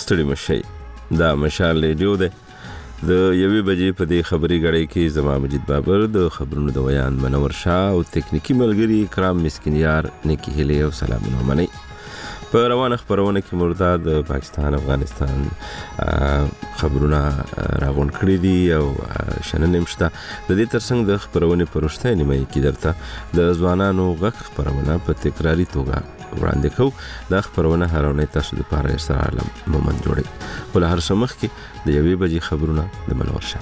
ستړي مشي. دا مشال ریډیو ده. د یوې بجې په دې خبري غړې کې زما مجید بابر، د خبرونو د ویان منور شاه او تکنیکی ملګری کرام مسکینیار نیکی هیله او سلامونه منئ. په روانه خبرونه کې مردا د پاکستان افغانستان خبرونه راغونډ کړي دي او شننه مشته. د دې ترڅنګ د خبرونه پرشته نیمه کې درته د ځوانانو غږ خبرونه په تکراری توګه وړاندې کوو. دا خبرونه هرونه تاسو د پاره سره علم مومن جوړي. ول هر سمخ کې د یوې بجې خبرونه د منور شاه.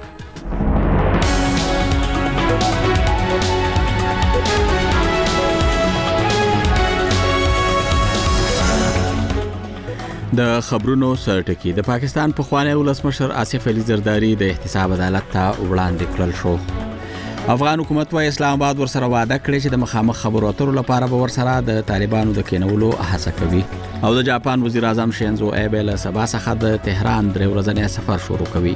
د خبرونو سرټکی د پاکستان پخوانی ولسمشر آصف علي زرداری د احتساب عدالت ته وړاندې کړل شو. افغان حکومت وايي اسلام آباد ورسره وعده کړې چې د مخامخ خبرو اترو لپاره به ورسره د طالبانو د کېنولو هڅه کوي. او د جاپان وزیر اعظم شینزو ایبه له سبا څخه د تهران 3 ورځنی سفر شروع کوي.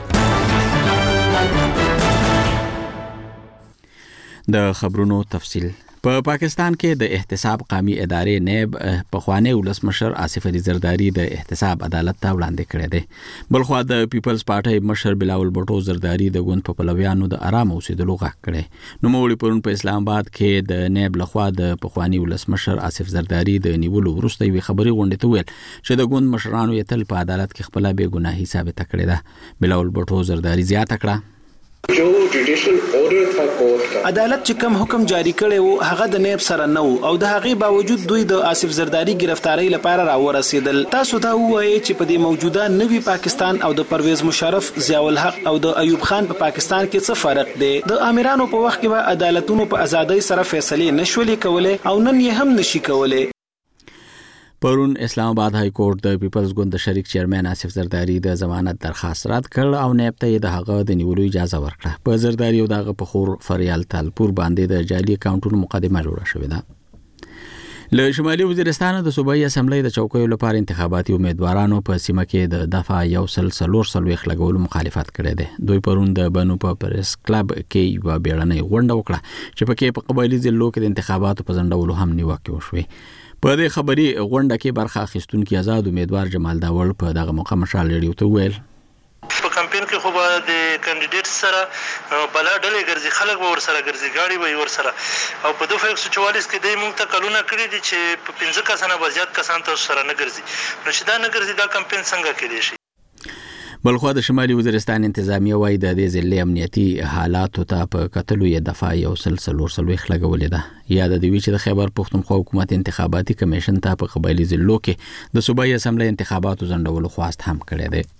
د خبرونو تفصیل. په پاکستان کې د احتساب قومي ادارې نیب پخوانی ولسمشر آصف علي زرداری د احتساب عدالت ته وړاندې کړی دی. بلخوا د پیپلز پارټي مشر بلاول بټو زرداری د ګوند په پلویانو د آرام اوسېدلو غږ کړی. نوموړي پرون په اسلام آباد کې د نیب لخوا د پخوانی ولسمشر آصف زرداری د نیولو وروسته وی خبري غونډې ته ویل چې د ګوند مشرانو یې تل په عدالت کې خپل بې ګناهي ثابت کړې ده. بلاول بټو زرداری زیاته کړه جو جوډیشل اورډر تھا کورټ کا عدالت چې کوم حکم جاری کړي وو هغه د نیب سره نه وو او د هغې باوجود دوی د آصف زرداری گرفتاری لپاره راورسېدل. تاسو ته وایي چې په دې موجوده نوي پاکستان او د پرویز مشرف، ضیاء الحق او د ایوب خان په پاکستان کې څه فرق دی؟ د امیرانو په وخت کې به عدالتونو په ازادۍ سره فیصله نشولې کولای او نن یې هم نشي کولای. پرون اسلام آباد های کورټ د پیپلز ګوند د شریک چیرمن آصف زرداری د ضمانت درخواست رد کړ او نیب ته د هغه د نیولو اجازه ورکړه. په زرداری او دغه په خور فریال تالپور باندې د جعلي اکاونټونو مقدمه جوړه شوې ده. له شمالي وزیرستان د صوبایي اسمبلی د چوکیو لپاره انتخاباتي امیدوارانو په سیمه کې د دفعه 144 لګولو مخالفت کړی دی. دوی پرون د بنو په پریس کلب کې یو بیړنۍ غونډه وکړه چې پکې په قبایلی ضلعو کې د انتخاباتو په ځنډولو هم نیوکه وشوه. په دې خبري غونډه کې برخه اخیستونکو آزاد امیدوار جمال داول په دغه موقع مشال ریډیو ته ویل په کمپاین کې خو به د کاندیدټ سره بلا ډلې ګرځي، خلک به ورسره ګرځي، ګاډي به ورسره. او په 244 کې د موږ ته کلونه کړي دي چې په 15 کسانه به زیات کسان ته سره نه ګرځي. نو چې دا نه ګرځي دا کمپاین څنګه کېدی شي؟ بلخوا د شمالي وزیرستان انتظامیه وايي د دې ضلع امنیتي حالاتو ته په کتلو یې دفعه 144 لګولې ده. یاد دی چې د خیبر پښتونخوا حکومت انتخاباتي کمیشن ته په قبایلی ضلعو کې د صوبایي اسمبلی انتخاباتو ځنډولو خواست هم کړی دی.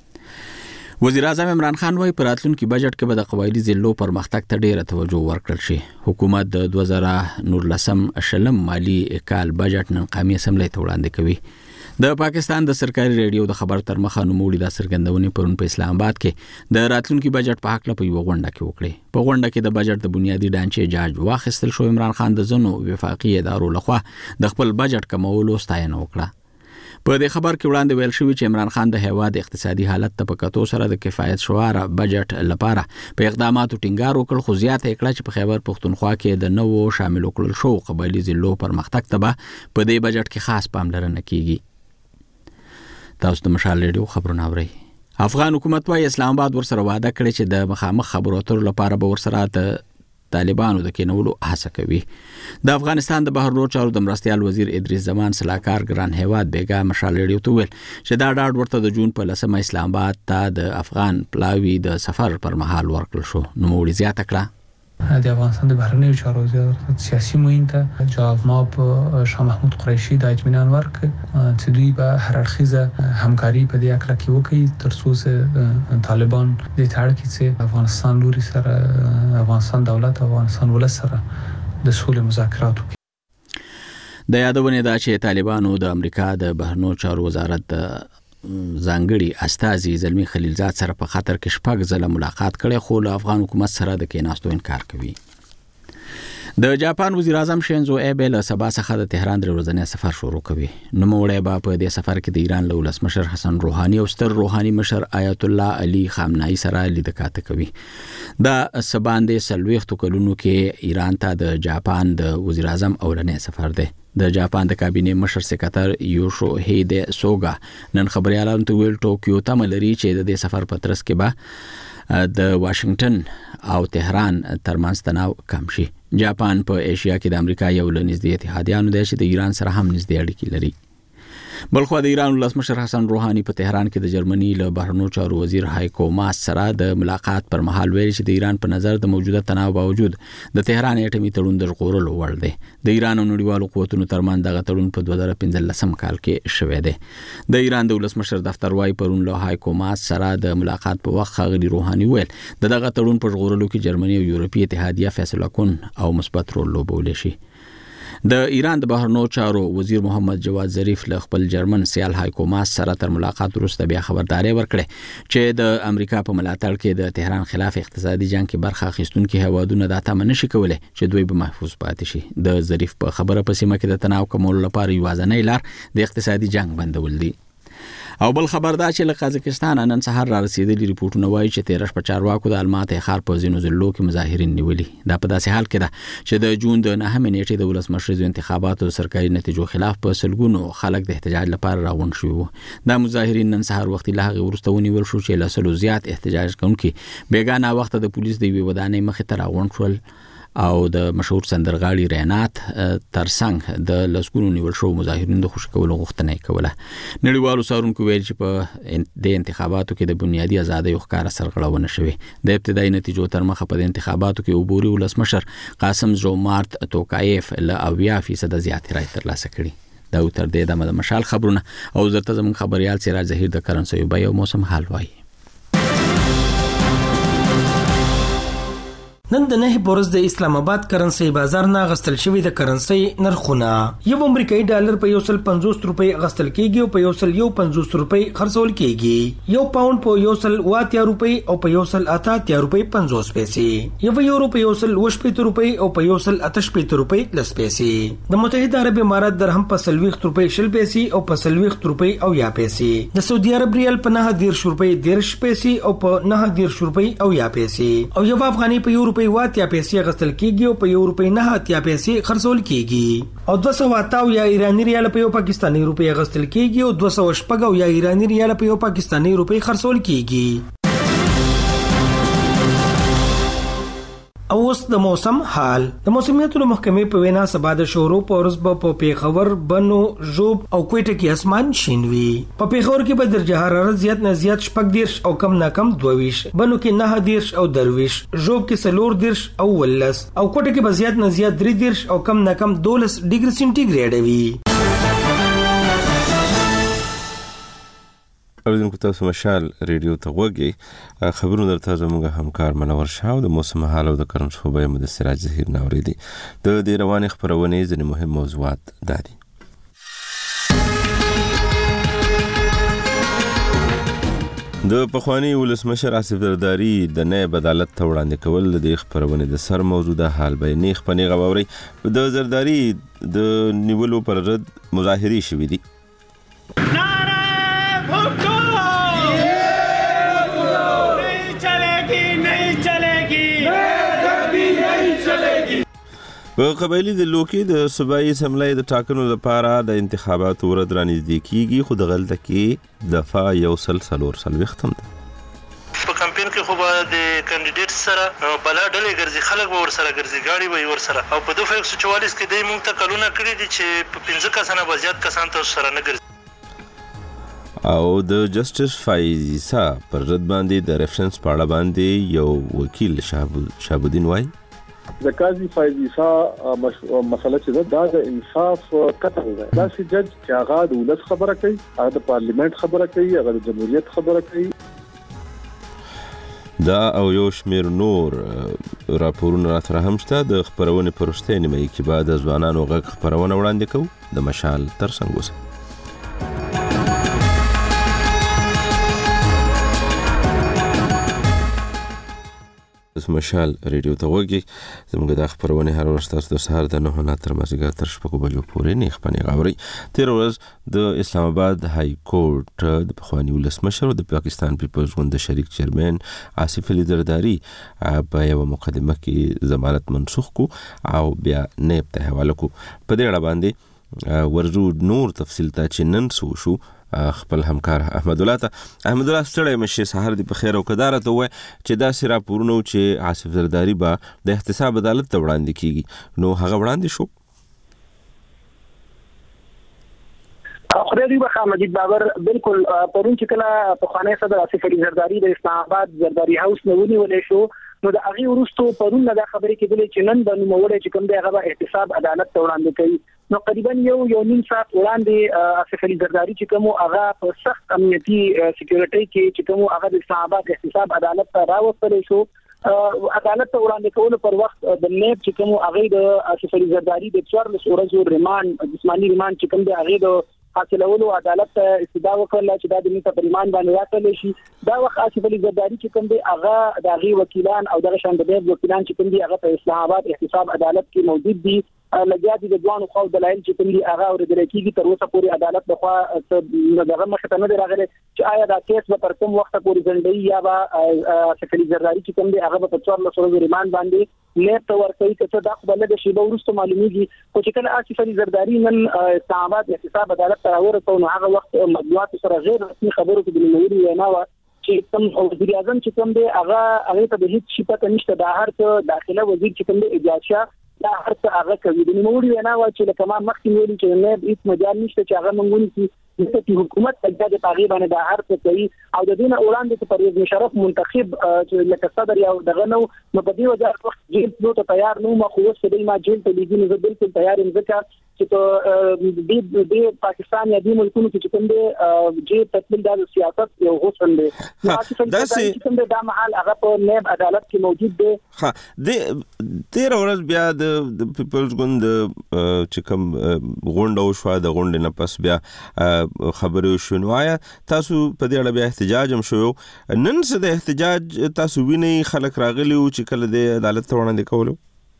وزیر اعظم عمران خان وايي په راتلونکي بجټ کې به د قبایلی ضلعو پرمختګ ته ډیره توجه ورکړل شي. حکومت د 2019 مالی کال بجټ نن قومي اسمبلی ته وړاندې کوي. د پاکستان د سرکاري ریډیو د خبر تر مخه نوموړي د سرګندونې پرون په اسلام آباد کې د راتلونکي بجټ په حق له یو غونډه کې وکړي. په غونډه کې د بجټ د بنیادی ډانچې جاج واخیستل شو. عمران خان د زنو وفاقي ادارو لخوا د خپل بجټ کمولو ستاینه وکړه. په دې خبر کې وړاندې ویل شوی چې عمران خان د هیواد اقتصادي حالت ته په کتو سره د کفایت شواره بجټ لپاره په اقداماتو ټینګار وکړ، خو زیاته کړه چې په خیبر پښتونخوا کې د نوو شامل کړل شو قبایلی ضلعو پرمختګ ته په دې بجټ کې خاص پاملرنه کیږي. تاسو د مشال ریډیو خبرونه اورئ. افغان حکومت وايي اسلام آباد ورسره وعده کړې چې د مخامخ خبرو اترو لپاره به ورسره د طالبانو د کېنولو هڅه کوي. د افغانستان د بهرنیو چارو د مرستیال وزیر ادریس زمان سلاکار ګران هیواد بیګا مشال ریډیو ته ویل چې دا ډاډ ورته د جون په 10 اسلام آباد ته د افغان پلاوی د سفر پر مهال ورکړل شو. نوموړي زیاته کړه د افغانستان د بهرنیو چارو وزارت سیاسي معین ته جواب ما په شاه محمود قریشي د اطمینان ورکړ چې دوی به هر اړخیزه همکاري په دې اړه کې وکړي ترڅو طالبان د تاړکې چې افغانستان لوري سره افغانستان دولت او افغانستان ولس سره د سولې مذاکرات وکړي. د یادونه ده چې طالبانو د امریکا د بهرنیو چارو وزارت ځانګړي استازي زلمی خلیلزاد سره په خاطر کې شپږ ځله ملاقات کړي، خو له افغان حکومت سره د کېناستو انکار کوي. د جاپان وزیر اعظم شینزو ایبه له سبا څخه د تهران 3 ورځنی سفر شروع کوي. نوموړی به په دې سفر کې د ایران له ولسمشر حسن روحاني او ستر روحاني مشر آیت الله علي خامنه‌ای سره لیدکاته کوي. دا سباندې سلويختو کلونو کې ایران ته د جاپان د وزیر اعظم اولنې سفر دی. د جاپان د کابینه مشر سکرټر یوشیهیده سوګا نن خبريالانو ته ویل ټوکیو ته ملري چې د سفر پترس کې به د واشنگټن او تهران ترمنځ تناو کم شي. جاپان په ایشیا کې د امریکا یو لنځدې اتحادیانو دی چې د ایران سره هم نږدې اړیکې لري. بلخو د ایران ولسمشر حسن روحاني په تهران کې د جرمني له بهرنیو چارو وزیر هایکو ماس سره د ملاقات پر مهال ویل چې د ایران په نظر د موجوده تناو باوجود د تهران اټومي تړون د ژغورلو وړ دی. د ایران او نړیوالو قوتونو ترمنځ دغه تړون په 2015 کال کې شوی دی. د ایران د ولسمشر دفتر وايي پرون له هایکو ماس سره د ملاقات په وخت غوړي روحاني ویل دغه تړون په ژغورلو کې جرمني او یورپی اتحادیه فیصله کون او مثبت رول لوبولی شي. د ایران د بهرنیو چارو وزیر محمد جواد ظریف له خپل جرمن سیال هایکو ماس سره تر ملاقات وروسته بیا خبرداري ورکړه چې د امریکا په ملاتړ کې د تهران خلاف اقتصادي جنگ کې برخه اخیستونکو هوادونو د تامه نشي کولای چې دوی به محفوظ پاتې شي. د ظریف په خبره په سیمه کې د تناو کمولو لپاره یو ځانګړی لار د اقتصادي جنگ بندول دي. او بل خبر دا چې له قزاقستان نن سهار را رسیدلي ریپورتونه وایي چې تیرش په چارواکو د الماته ښار په ځینو ځلو کې مظاهرین نیولي. دا په داسې حال کې ده چې د جون د 9 نیټې د ولسمشریزو انتخاباتو سرکاري نتیجو خلاف په سلګونو خلک د احتجاج لپاره راغون شوي. دا مظاهرین نن سهار وخت له هغه ورسته ونیول شو چې له سلو زیات احتجاج کوونکي بیګانه وخت د پولیس د وی ودانې مخې ته راغون شول او د مشهور سندرغاړي رینات ترڅنګ د لسګونو نیول شو مظاهرین د خوشی کولو غوښتنه کوله. نړیوالو څارونکو ویل چې په د انتخاباتو کې د بنیادی ازادۍ ښکار سرغړونه شوه. د ابتدایي نتیجو تر مخه په انتخاباتو کې عبوري ولسمشر قاسم زومارت توکایف له 80% زیات رای ترلاسه کړي. دا تر دې د مشال خبرونه او زرته زمون خبريال سراج ظهیر د کرنسي بیو موسم حال وایي. نن د 9 بورس د اسلام آباد کرنسي بازار نه غستل شوی د کرنسي نرخونه یو امریکایي ډالر په 150 روپۍ غستل کیږي او په 150 روپۍ خرڅول کیږي. یو پاوند په 180 روپۍ او په 180 روپۍ 50 پیسې. یو یورو په 180 روپۍ او په 180 روپۍ 10 پیسې. د متحده عرب امارات درهم په 60 روپۍ 10 پیسې او په 60 روپۍ او یا پیسې. د سعودي عرب ریال په 90 روپۍ 10 پیسې او په 90 روپۍ او یا پیسې. او یو افغاني په یورو واتیا پیسې غستل کیږي او په یو روپۍ نه اتیا پیسې خرڅول کیږي. او 200 یا ایرانی ریال په یو پاکستانی روپۍ غستل کیږي او 200 یا ایرانی ریال په یو پاکستانی روپۍ خرڅول کیږي. اوس د موسم حال. د موسمیاتو محکمې په وینا سبا د شورو په ورځ په پیښور بنو ژوب او کوټه کې اسمان شین وي. په پیښور کې به درجه حرارت زیات نه زیات 14 او کم نه کم 22. بنو کې 9 او 23. ژوب کې 14 او 18 او کوټه کې به زیات نه زیات 3 او کم نه کم 12 ډیګري سنټیګریډ وي. اوریدونکو تاسو مشال ریډیو ته وګورئ. خبرونه درته زموږ همکار منور شاه د موسم حال او د کرنسو بیه مد سراج ظهیر ناوریدي. د دې روانې خبرونه ځینې مهم موضوعات دادي. د پخوانی ولسمشر آصف زرداری د نائب عدالت ته وړاندې کول د خبرونه د سر موضوع د حال بیانې خپنې غووري. د زرداری د نیولو پر رد مظاهرې شوې دي. په قبایلی د لوکی د صوبایي اسمبلی د ټاکنو لپاره د انتخاباتو ورځ رانږدې کیږي خو د غلطه کې دفعه 140 ختم ده. په کمپاین کې خو به د کاندیدټ سره بلا ډلې ګرځي خلک به ور سره ګرځي گاڑی به ور سره او په 244 کې د موږ ته کلونه کړی دي چې په 15 کسانه بزیات کسان ته سره نه ګرځي. او د جسټس فایزا پر رد باندې د ریفرنس پاړه باندې یو وکیل شهابالدین وای د قاضي فایزا مسله چې دا د انصاف قطع ده. دا چې جج چې هغه د ولس خبره کوي هغه د پارلیمنت خبره کوي هغه د جمهوریت خبره کوي. دا او یو شمیر نور راپورونه راته هم شته. د خبرونه پرشته نیمه کې بعد د ځوانانو غږ خبرونه وړاندې کوو د مشال ترڅنګ اوسه. مشال ریډیو ته وګورئ زموږ د خبرونه هر ورځ تاسو د سهار د 9 تر مازیګر تر 6 بجو پورې نه خپنی غاوري. تیر ورځ د اسلام آباد های کورټ د پخوانی ولسمشر او د پاکستان پیپلز ګوند د شریک چیرمن آصف علي زرداری په یو مقدمه کې ضمانت منسوخ کو او بیا نیب ته حواله کو. په دې اړه باندې ورزو نور تفصیل ته چې نن شو خپل همکار احمد الله ستړی مشه سحر دی په خیر او قدارت وای چې دا سره پورونو چې آصف زرداری با د احتساب عدالت ته وړاندې کیږي نو هغه وړاندې شو. خدای دې مجید بابر بالکل پرون چې کله په خانه صدر آصف علي زرداری د اسلام آباد زرداری هاوس نه ونیولې شو نو د هغه ورستو پرون دا خبرې کېدلې چې نن د نوموړي چې کوم دی هغه احتساب عدالت ته وړاندې کوي. نو تقریبا یو نیم ساعت وړاندې آصف علي زرداری چې کوم هغه په سخت امنیتي سکیورټي کې چې کوم هغه د اسلام آباد احتساب عدالت ته راوستل شو. عدالت ته وړاندې کول پر وخت د نیب چې کوم هغه د آصف علي زرداری د 14 ورځو ریماند جسمانی ریماند چې کوم دی هغه د حاصلولو عدالت ته استدعا وکړه چې دا د نیټه پریمان باندې راټول شي. دا وخت آصف علي زرداری چې کوم دی هغه د غي وکیلان او د شاندبیر وکیلان چې کوم دی هغه په اسلام آباد احتساب عدالت کې موجود دي لګیا دي د دوانو خو دلایل چې کوم دی هغه اوریدل کېږي تر اوسه پورې عدالت لخوا دغه مخه ته نه راغلی چې آیا دا کیس به تر کوم وخت پورې ځنډي یا به آصف علي زرداری چې کوم دی هغه په 14 ورځې ریماند باندې نیب ته ورکوي چې دا خو بل د شی به ورستو معلومیږي خو چې کله آصف علي زرداری نن اسلام آباد احتساب عدالت ته ورته نو هغه وخت مطبوعات سره غیر رسمي خبرو کې د نووري وینا و چې کوم وزیر اعظم چې کوم دی هغه ته به هیڅ شي پته نشته د هر څه داخله وزیر چې کوم دی اجازه دا هر څه هغه کوي د نووري وینا و چې لکه ما مخکې ویل چې نه هیڅ مجال نشته چې هغه مونږ چې حکومت د تقریبا د هر څه کوي او د دین وړاندې ته پرویز مشرف منتخب چې لکه صدر یا دغه نو په دې وجه وخت جیل ته تیار نو ما خو څه ما جیل ته لیدل زه بالکل تیار یم ځکه چې ته د پاکستان یا د ملکونو چې کوم دی جیل تطبیق د سیاست یو غوښتل دی چې کوم د محل هغه په نیب عدالت کې موجود دی. ها د 13 ورځ بیا د پیپلز ګوند چې کوم غونډه وشو د غونډې نه پس بیا خبرو شنو آیا تاسو په دې اړه بیا احتجاج هم شو نن څه د احتجاج تاسو ویني خلک راغلي او چې کله د عدالت ته وړاندې کولو؟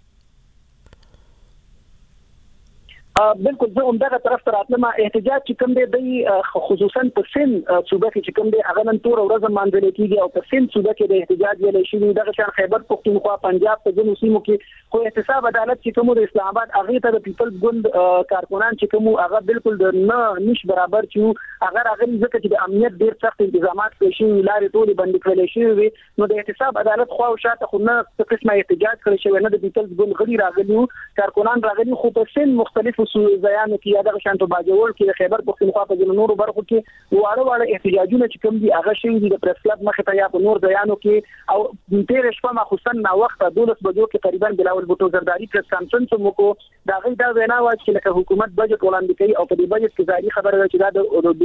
بالکل زه همدغه طرف ته راتلم. احتجاج چې کوم دی خصوصا په سن صوبه کې چې کوم دی هغه نن تور ورځ مانځل کېږي او په سن صوبه کې د احتجاج ویل شي دغه شان خیبر پختونخوا پنجاب په ځینو سیمو کې خو احتساب عدالت چې کوم د اسلام آباد هغه ته د پیپلز ګوند کارکونان چې کوم هغه بالکل د نش برابر چې هغه راغلي ځکه چې د امنیت ډیر سخت انتظامات کوي لارې ټولې بند کړل شي نو د احتساب عدالت خو شاته خو نه څه قسمه احتجاج کړی شوی نه د پیپلز ګوند غړي راغلي کارکونان راغلي خو په سن مختلف زیانو کې یا د شانتو باجوړ کې د خیبر پختونخوا په ځینو نورو برخو کې واړه احتجاجونه چې کوم دي هغه شي د پریس کلب مخه ته یا په نور ځایانو کې او تیر شپه مخصوصا نا وخت 12 بجو کې تقریبا بلاول بوټو زرداری پریس کانفرنس مو کو دا غي دا وینا و چې لکه حکومت بجټ وړاندې کوي او په دې بجټ کې ځای خبره ده چې دا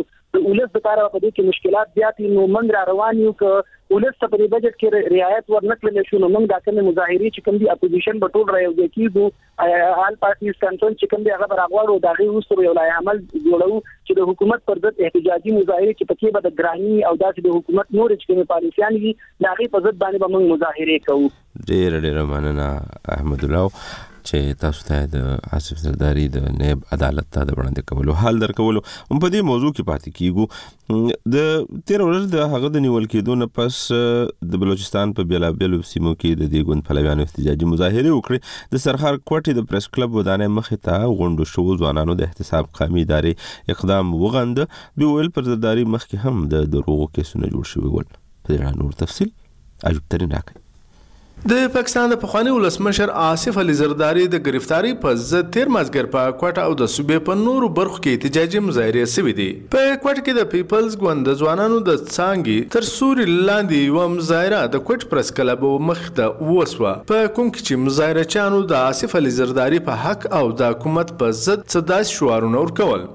د ولس لپاره په دې کې مشکلات زیات نو موږ روان یو ک ولس په دې بجټ کې رعایت ورنکړل شو نو موږ دا کوم مظاهري چې کوم دي اپوزیشن په ټول رايو کېږي آل پارټیز کنټرول چې کوم دي هغه راغواړو دا غي وسره یو لای عمل جوړو چې د حکومت پر ضد احتجاجي مظاهره چې پکې به د ګرانی او داسې د حکومت نور چې کوم پالیسيان دي دا غي په ضد باندې به موږ مظاهره کوو. ډېر مننه احمد الله چې تاسو ته د آصف زرداری د نیب عدالت ته د وړاندې کولو حال درکولو په دې موضوع کې پاتې کیږو. د 13 ورځ د هغه د نیول کېدو نه پس د بلوچستان په بیلابیلو سیمو کې د دې ګوند پلویانو احتجاجي مظاهره وکړي. د سرخار کوټې د پریس کلب ودانې مخې ته غونډو شو ځوانانو د احتساب قومي ادارې اقدام وغند به ویل پر زرداری مخکې هم د دروغو کیسونه جوړ شوي ول. په دې نور تفصیل عجب ترين راکړي. د پاکستان د پخوانی ولسمشر آصف علي زرداری د گرفتاری په ضد تیر مازګر په کوټه او د صوبې په نورو برخو کې احتجاجي مظاهره شوې دي. په کوټه کې د پیپلز ګوند د ځوانانو د څانګې تر سوري لاندې یو مظاهره د کوټ پرس کلب مخ ته وسوه په کوم کې چې مظاهره چانو د آصف علي زرداری په حق او د حکومت په ضد صداس شعارونه ورکول.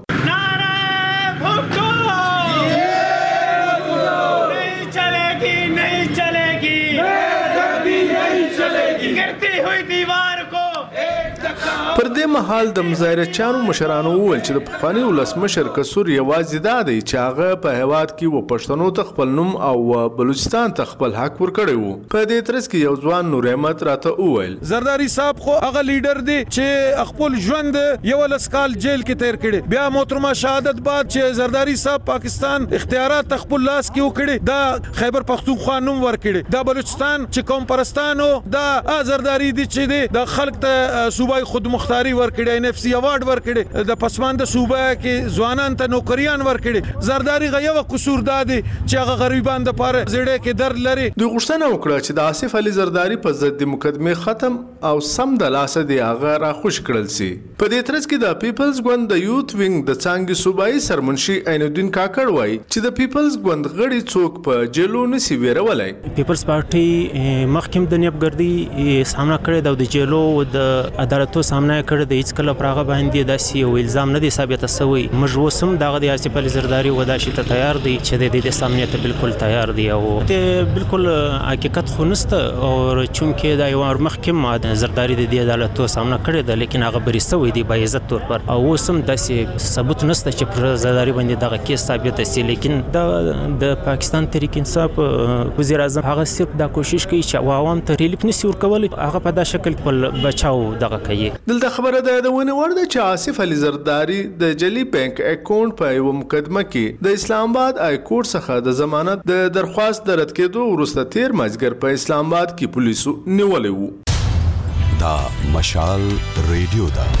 پر دې مهال د مظاهرچیانو مشرانو وویل چې د پخواني ولسمشر قصور یوازې دا دی چې هغه په هیواد کې و پښتنو ته خپل نوم او بلوچستان ته خپل حق ورکړی وو. په دې ترڅ کې یو ځوان نور احمد راته وویل زرداری صاحب خو هغه لیډر دی چې خپل ژوند یو لسکال جیل کې تیر کړي. بیا محترمه شهادت بعد چې زرداری صاحب پاکستان اختیارات خپل لاس کې وکړي دا خیبر پختونخوا نوم ورکړي. دا بلوچستان چې قوم پرستانو دا زرداری دی چې دی د خلک ته صوبای خود مختاری ورکړي NFC ایوارډ ورکړي د پسمانده صوبه کې ځوانان ته نوکریان ورکړي. زرداری غیو قصور دادي چې هغه غریبان د پاره زړه کې درد لري. دوی غوښتنه وکړه چې د آصف علي زرداری په ضد مقدمه ختم او سم د لاسه دی هغه را خوش کړل سي. په دې ترڅ کې د پیپلز ګوند د یوت وینګ د څنګه صوبایي سرمنشي عین الدین کاکړ وایي چې د پیپلز ګوند غړي څوک په جیلو نسی ویرولای. پیپلز پارټي مخکم د نیبګردي سامنا کړی د جیلو د عدالتو سامنا کړی د هیڅ کله پراغه باندې داسې یو الزام نه دی ثابت شوی. موږ وسم دغه د آصف علي زرداری وداشي ته تیار دی چې د سامنے ته بالکل تیار دی او ته بالکل حقیقت خو نسته او چونکه دا یو مخکم زرداری د عدالتو سامنا کړی دی لیکن هغه بری سوی دی با عزت تور پر او وسم داسې ثبوت نسته چې پر زرداری باندې دغه کیس ثابت شي. لیکن د پاکستان تحریک انصاف وزیر اعظم هغه صرف دا کوشش کوي چې عوام ته ریلیف نسی ورکول هغه په دا شکل خپل بچاو دغه کوي. دلته خبره ده د ونه ورده چې آصف علي زرداری د جلی بانک اکاونټ په یو مقدمه کې د اسلام آباد های کورټ څخه د ضمانت د درخواست د رد کېدو وروسته تیر مازیګر په اسلام آباد کې پولیسو نیولې وو. دا مشال ریډیو ده.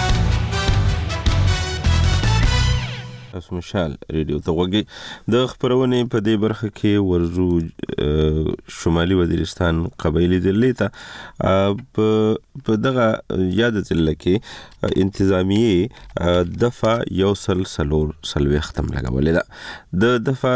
مشال ریډیو ته وګورئ. د خبرونې په دې برخه کې ورزو شمالي وزیرستان قبایلی ضلع ته په دغه یاد ضلع کې انتظامیه دفعه یو سلور ختم لګولې ده. د دفعه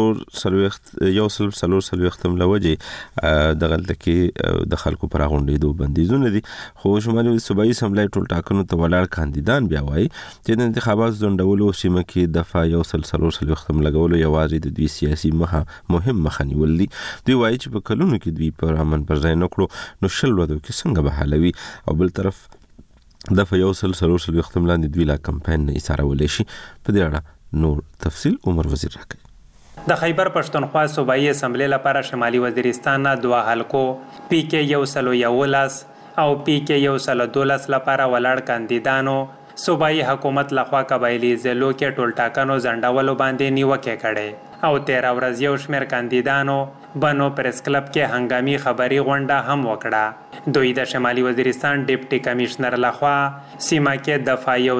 یو سلور ختم لوجه دغه کې د خلکو پر غونډېدو بندیزونه دي. خو شمالي صوبایي اسمبلی ټول ټاکنو ته ولاړ کاندیدان بیا وایي چې د انتخابات ځنډولو سیمه کې دفعه یو سلور ختم لګولو یوازې د دوی سیاسي مهم مخه نیول دي. دوی وایي چې په کلونو کې دوی پر امن پر ځای نه کړو نو شل ورځو کې څنګه به حالوي او بل طرف دفعه یو سلور ختم لاندې دوی لا کمپاین نه ایثارولې شي. په دې اړه نور تفصیل عمر وزیر راکړي. د خیبر پښتونخوا صوبایي اسمبلی لپاره شمالي وزیرستان نه دوه حلقو PK 111 او PK 112 لپاره ولاړ کاندیدانو صوبایي حکومت لخوا قبایلی ضلعو کې ټول ټاکنو ځنډولو باندې نیوکه کړي او 13 ورځ یو شمېر کاندیدانو بنو پریس کلب کې هنګامي خبري غونډه هم وکړه. دوی د شمالي وزیرستان ډیپټي کمشنر لخوا سیمه کې دفعه یو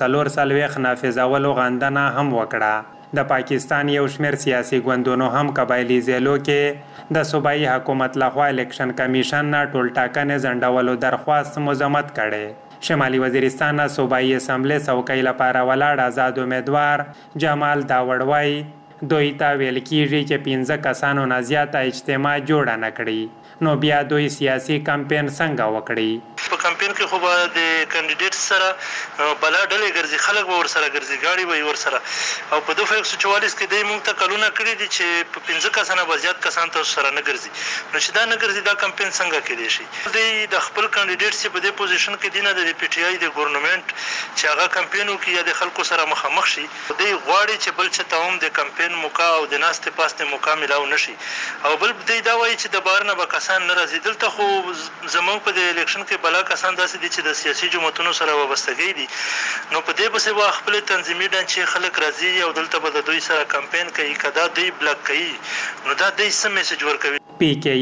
سلور نافذولو غندنه هم وکړه. د پاکستان یو شمېر سیاسي ګوندونو هم قبایلی ضلعو کې د صوبایي حکومت لخوا الیکشن کمیشن نه ټول ټاکنې ځنډولو درخواست مذمت کړي. شمالي وزیرستان صوبایي اسمبلی څوکۍ لپاره ولاړ آزاد امیدوار جمال داوړ وایي دوی ته ویل کیږي چې 15 کسانو نه زیاته اجتماع جوړه نه کړي نو بیا دوی سیاسي کمپاین څنګه وکړي. په کمپاین کې خو به د کاندیډیټ سره بلا ډلې ګرځي خلک به ورسره ګرځي ګاډي به ورسره او په 2144 کې دوی موږ ته کلونه کړي دي چې په 15 کسانه به زیات کسان ته سره نه ګرځي نو چې دا نه ګرځي دا کمپاین څنګه کېدی شي. دوی د خپل کاندیډیټ چې په دې پوزیشن کې دي نه د PTI د ګورنمنت چې هغه کمپاین وکړي یا د خلکو سره مخامخ شي دوی غواړي چې بل څه ته هم د کمپاین موقع او د ناستې پاستې موقع ملاو نشي او بل دوی دا وایي چې د بار نه به کسان نه راځي. دلته خو زموږ په د الیکشن کې بلا کسان داسې دي چې د سیاسي جماعتونو سره وابستګي دي نو په دې پسې به خپل تنظیمي ډانچې خلک راځي او دلته به د دوی سره کمپاین کوي کدا دوی بلاک کوي نو دا دوی سم میسج ورکوي. PK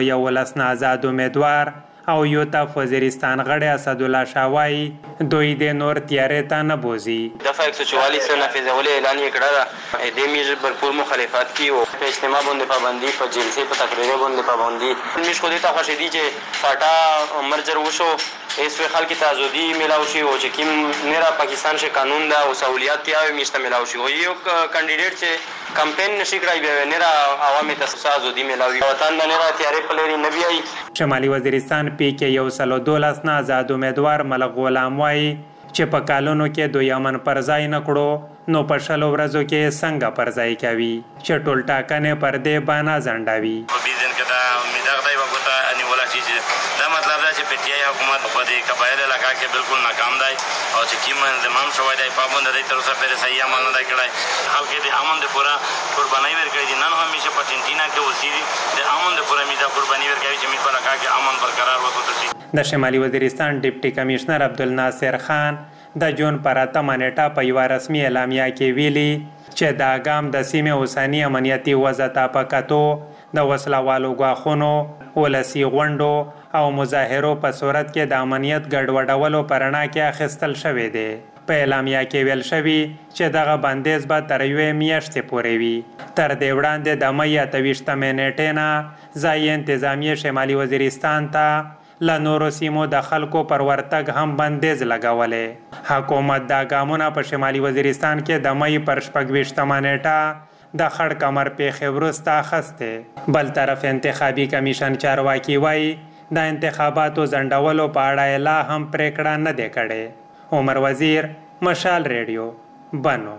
111 آزاد امیدوار او یوتاف وزیرستان غړی اسدالله شاوای دوی د نور تیارې ته نه بوزي. دفعه 144 نافذولو اعلان یې کړی ده د میژ برپور مخالفت کی او په اجتماع باندې پابندي په جلسې په تقریر باندې پابندي میش خو دې ته خوشې دي چې پاټا مرجر وشو اس وی خلک ته ازادي ملاو شي او چې کوم نرا پاکستان شه قانون دا او سہولیات تیاوي میشته ملاو شي او یو کاندیډیټ چې کمپاین نشي کړای به نرا عوامي ته ازادي ملاوي وطن نه نرا تیارې پلری نه بیاي. شمالي وزیرستان PK 112 نه آزاد امیدوار ملک غلام وایي چې په کالونو کې دوی امن پر ځای نه کړو نو په شلو ورځو کې څنګه پر ځای کوي چې ټول ټاکنې پر دې باندې ځنډوي. په دې ځین کې دا میدغدای وګتا ان ولا چې دا مطلب دا چې پټیای حکومت په دې قبایل علاقہ کې بالکل ناکام دی او چې کیم تمام شوی دی پابند دی تر اوسه پر صحیح عمل نه کړای خلک دې امن د پورا قرباني ورکړي دي نن همیشه په ټینټینا کې وسیری د امن د پورا میدا قرباني ورکړي چې می په علاقہ کې امن برقرار وساتي. د شمالي وزیرستان ډیپټي کمشنر عبدالناصر خان د جون پر 8 نیټه په یو رسمي اعلامیه کې ویلي چې دا ګام د سیمې اوسنی امنیتي وضع ته په کتو د وسلوالو غاخونو ولسی غونډو او مظاهرو په صورت کې د امنیت ګډوډولو پرنا کې اخیستل شوې ده. په اعلامیه کې ویل شوی چې دغه بندیز به تر یوې میاشتې پورې وي. تر دې وړاندې د مې 28 نیټې نه ځایي انتظامیه شمالي وزیرستان ته له نورو سیمو د خلکو پر ورتګ هم بندیز لګولې. حکومت دا ګامونه په شمالي وزیرستان کې د مې پر 26 نیټه د خړ کمر پیښې وروسته اخیستې. بل طرف انتخابي کمیشن چارواکي وایي د انتخاباتو ځنډولو په اړه لا هم پریکړه نه دی کړې. عمر وزیر، مشال ریډیو، بنو.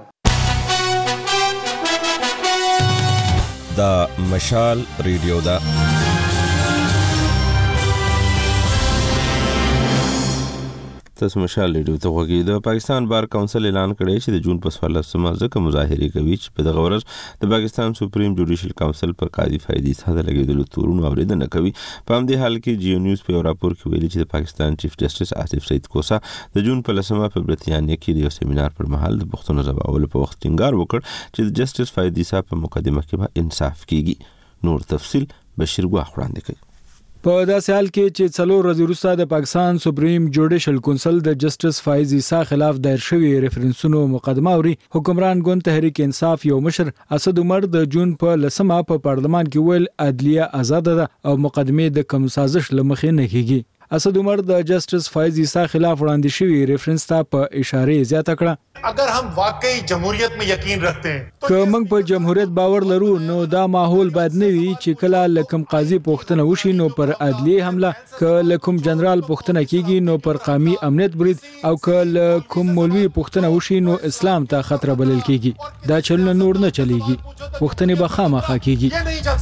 دا مشال ریډیو دا تاسو مشال ریډیو ته غوږی. د پاکستان بار کونسل اعلان کړی چې د جون په 14مه ځکه مظاهره کوي چې په دغه ورځ د پاکستان سپریم جوډیشل کونسل پر قاضي فائدې ساده لګیدلو تورونو اوریدنه کوي. په همدې حال کې جیو نیوز په راپور کې ویلي چې د پاکستان چیف جسټس آصف سعید کوسا د جون په 10مه په برتانیا کې د یو سیمینار پر مهال د پښتون ژباولو په وخت ټینګار وکړ چې د جسټس فائدې صاحب په مقدمه کې به انصاف کیږي. نور تفصیل بشیر ګواخ وړاندې کوي. په داسې حال کې چې څلور ورځې وروسته د پاکستان سپریم جوډیشل کونسل د جسټس فایز عیسی خلاف دایر شوی ریفرنسونو مقدمه اوري. حکمران ګوند تحریک انصاف یو مشر اسد عمر د جون په 10مه په پارلمان کې ویل عدلیه آزاد ده او مقدمه د کم سازش لمخې نه کیږي. اسد عمر د جسټس فایز عیسی خلاف وړاندې شوی ریفرنس ته په اشاره زیاته کړه. اگر हम वाकई जमहूरियत में यकीन रखते हैं که موږ په جمهوریت باور لرو نو دا ماحول باید نه وي چې کله لکم قاضي پوښتنه وشي نو پر عدلیه حمله، که لکم جنرال پوښتنه کیږي نو پر قومي امنیت برید، او که لکم مولوی پوښتنه وشي نو اسلام ته خطر بلل کیږي. دا چلونه نور نه چلیږي. پوښتنې به خامخا کیږي.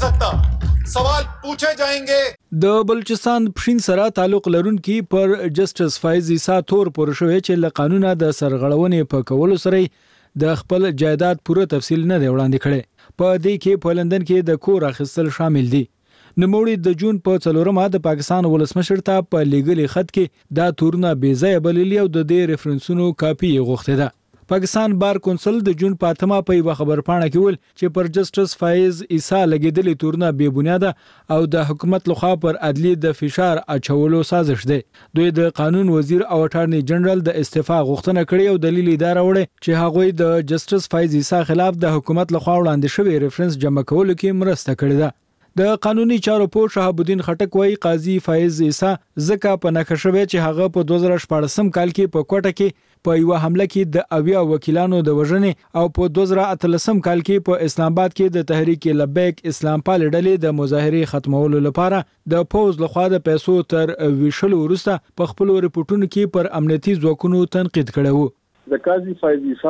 سوال پوچھے جائیں گے. د بلوچستان پښین سره تعلق لرونکي پر جسټس فایز عیسی تور پور شوې چې له قانونا د سرغړونې په کولو سره د خپل جایداد پوره تفصیل نه دی وړاندې کړي. په دې کې په لندن کې د کور اخیستل شامل دي. نوموړي د جون په 4مه د پاکستان ولسمشر ته په لیګلي خط کې دا تورونه بې ځای بللي او د دې ریفرنسونو کاپي غوښته ده. پاکستان بار کونسل د جون 5مه په یو خبر پاڼه کې ویل چې پر جسټس فایز عیسی لګیدلې تورونه بې بنیاده او د حکومت لخوا پر عدلی د فشار اچولو سازش ده. دوی د قانون وزیر او اټارنی جنرال د استعفا غوښتنه کړې او دلیل یې دا راوړی چې هغه د جسټس فایز عیسی خلاف د حکومت لخوا وړاندې شوی ریفرنس جمع کولو کې مرسته کړې ده. د قانوني چارو پوه شهاب الدین خټک وايي قاضي فایز عیسی زکه په نکښوي چې هغه په 2014 کال کې په کوټه کې په یو حمله کې د اویا وکیلانو د وژنې او په 2013 کال کې په اسلام آباد کې د تحریک لبیک اسلام پال ډلې د مظاهره ختمولو لپاره د پوز لخوا د پیسو تر ویشلو وروسته په خپل ریپورتونو کې پر امنیتي ځواکونو تنقید کړو. د قاضي فایز عیسی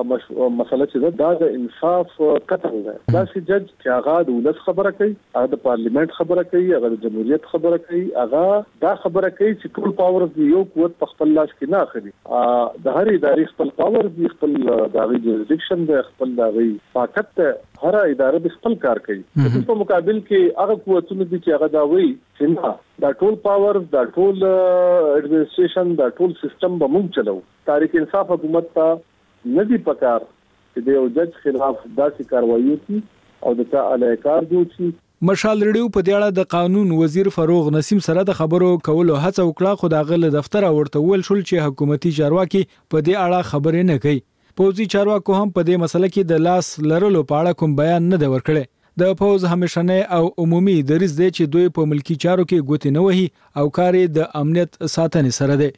مسله چې دا د انصاف قتل ده. دا چې جج چې هغه د ولس خبره کوي، هغه د پارلیمنت خبره کوي، هغه د جمهوریت خبره کوي، هغه دا خبره کوي چې ټول پاورز یو قوت په خپل لاس کې نه اخلي. د هر ادارې خپل پاورز دي، خپل داغي جوریسډکشن ده، خپل داغي طاقت ده. هر اداره به خپل کار کوي. په مقابل کې هغه قوتونه دي چې هغه دا وایي چې دا ټول پاورز، دا ټول اډمنستریشن، دا ټول سیستم به موږ چلو. تحریک انصاف حکومت ته ندی پکار چې د یو جج خلاف داسې کاروایی وکړي او د تا علیکار جوړ شي. مشال ریډیو په دې اړه د قانون وزیر فاروق نسیم سره د خبرو کولو هڅه وکړه، خو دا غل دفتر ورته ول شول چې حکومتي چارواکي په دې اړه خبرې نه کوي. پوزي چارواکو هم په دې مسله کې د لاس لرلو په اړه کوم بیان نه دی ورکړی. د پوز همیشنه او عمومي دریځ دی چې دوی په ملکی چارو کې ګوتې نه وهي او کار د امنیت ساتنې سره دی.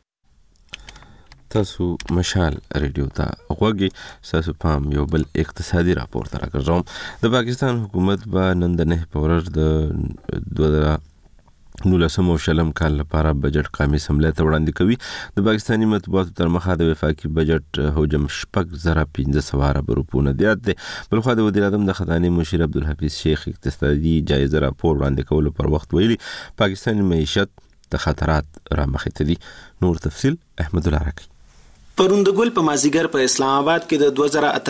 تاسو مشال ریډیو ته غوږی. تاسو پام یو بل اقتصادي راپور ته راګرځوم. د پاکستان حکومت به نن د 9 په ورځ د 19 شلم کال لپاره بجټ قومي اسمبلی ته وړاندې کوي. د پاکستاني مطبوعاتو تر مخه د وفاقي بجټ حجم 1500 روپونه زیات دی. بلخو د وزیر اعظم د خزانه مشیر عبدالحفیظ شیخ اقتصادي جایزه راپور وړاندې کولو پر وخت ویلي پاکستاني معیشت د خطرات را مخې ته دي. نور تفصیل احمد الله راکي. پرون د ګل په مازیګر په اسلام آباد کې د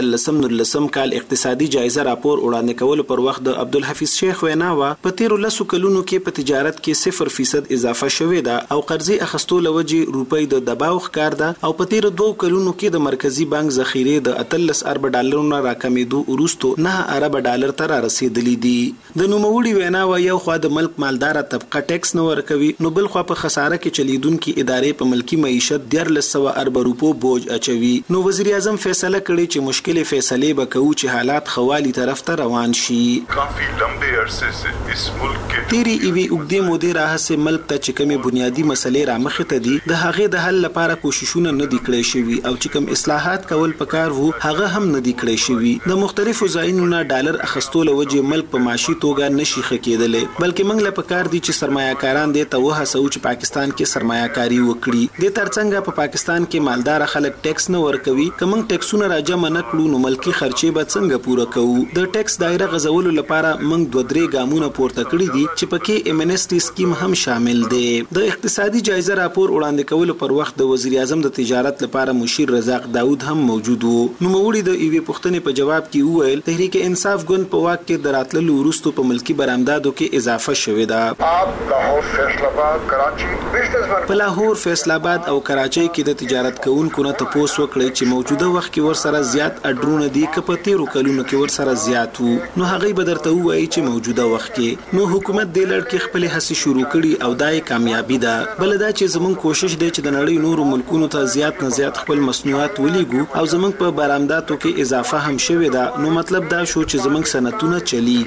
2013 کال اقتصادي جایزه راپور وړاندې کول پر وخت د عبدالحفیظ شیخ وینا وا په 13 کلونو کې په تجارت کې 0% اضافه شوې ده او قرضې اخستو لوجي روپۍ د دباو ښکار ده او په 2 کلونو کې د مرکزی بانک ذخیره د 13 ارب ډالرونو راکمېدو وروسته 9 ارب ډالر ته رسیدلې دي. د نوموړي وینا وا یو خوا د ملک مالدار طبقه ټیکس نه ورکوي نو بل خوا په خساره کې چلیدونکو ادارې په ملکی معیشت 1300 ارب روپو بوج اچوي. نو وزیر اعظم فیصله کړې چې مشکل فیصله وکړو چې حالات خوالي طرف ته روان شي. کافي لمبه عرصه سے اس ملک کې تیری ایوی وګدې مودې راهسه ملک ته چې کومه بنیادی مسلې را مخې ته دي د هغه د حل لپاره کوششونه نه دي کړې شوي او چې کوم اصلاحات کول پکار وو هغه هم نه دي کړې شوي. د مختلفو ځایونو ډالر اخستو لوجه ملک په معاشي توګه نشي خکېدلې بلکې موږ له پکار دي چې سرمایه‌کاران دې ته وهڅو چې پاکستان کې سرمایه‌کاري وکړي. د ترڅنګ په پاکستان کې مالدار خلک ټیکس نه ورکوي کوم ټیکسونه راجمع نه کړو نو ملکی خرچې به څنګه پوره کوو. د ټیکس دایره غزولو لپاره موږ 2-3 ګامونه پورته کړی دي چې پکې امنسټي سکیم هم شامل دی. د اقتصادي جایزه راپور وړاندې کولو پر وخت د وزیر اعظم د تجارت لپاره مشیر رزاق داود هم موجود وو. نو موړي د ایوی پښتنې په جواب کې وویل تحریک انصاف ګوند په واک کې دراتلو وروسته په ملکی برآمداتو کې اضافه شوې ده. لاهور فیصل آباد کراچي په لاهور فیصل آباد او کراچي کې د تجارت کوونکو نه تپوس وکړي چې موجوده وخت کې ورسره زیات اډرونه دي که په 13 کلونو کې ورسره زیات وو نو هغه به درته وایي چې موجوده وخت کې نو حکومت د لړ کې خپل هڅې شروع کړي او دای کامیابی ده. بل دا چې زمون کوشش دی چې د نړۍ نورو ملکونو ته زیات نه زیات خپل مصنوعات ولېګو او زمون په برآمداتو کې اضافه هم شوې ده. نو مطلب دا شو چې زمون صنعتونه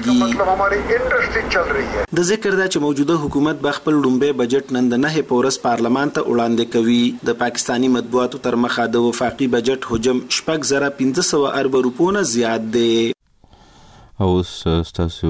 چلیږي. د ذکر دا چې موجوده حکومت به خپل لومبه بجټ نن د 9 پورس پارلمان ته وړاندې کوي. د پاکستانی مطبوعاتو تر مخه د وفاقي بجټ حجم 1500 ارب روپونه زیات دی. او ستاسو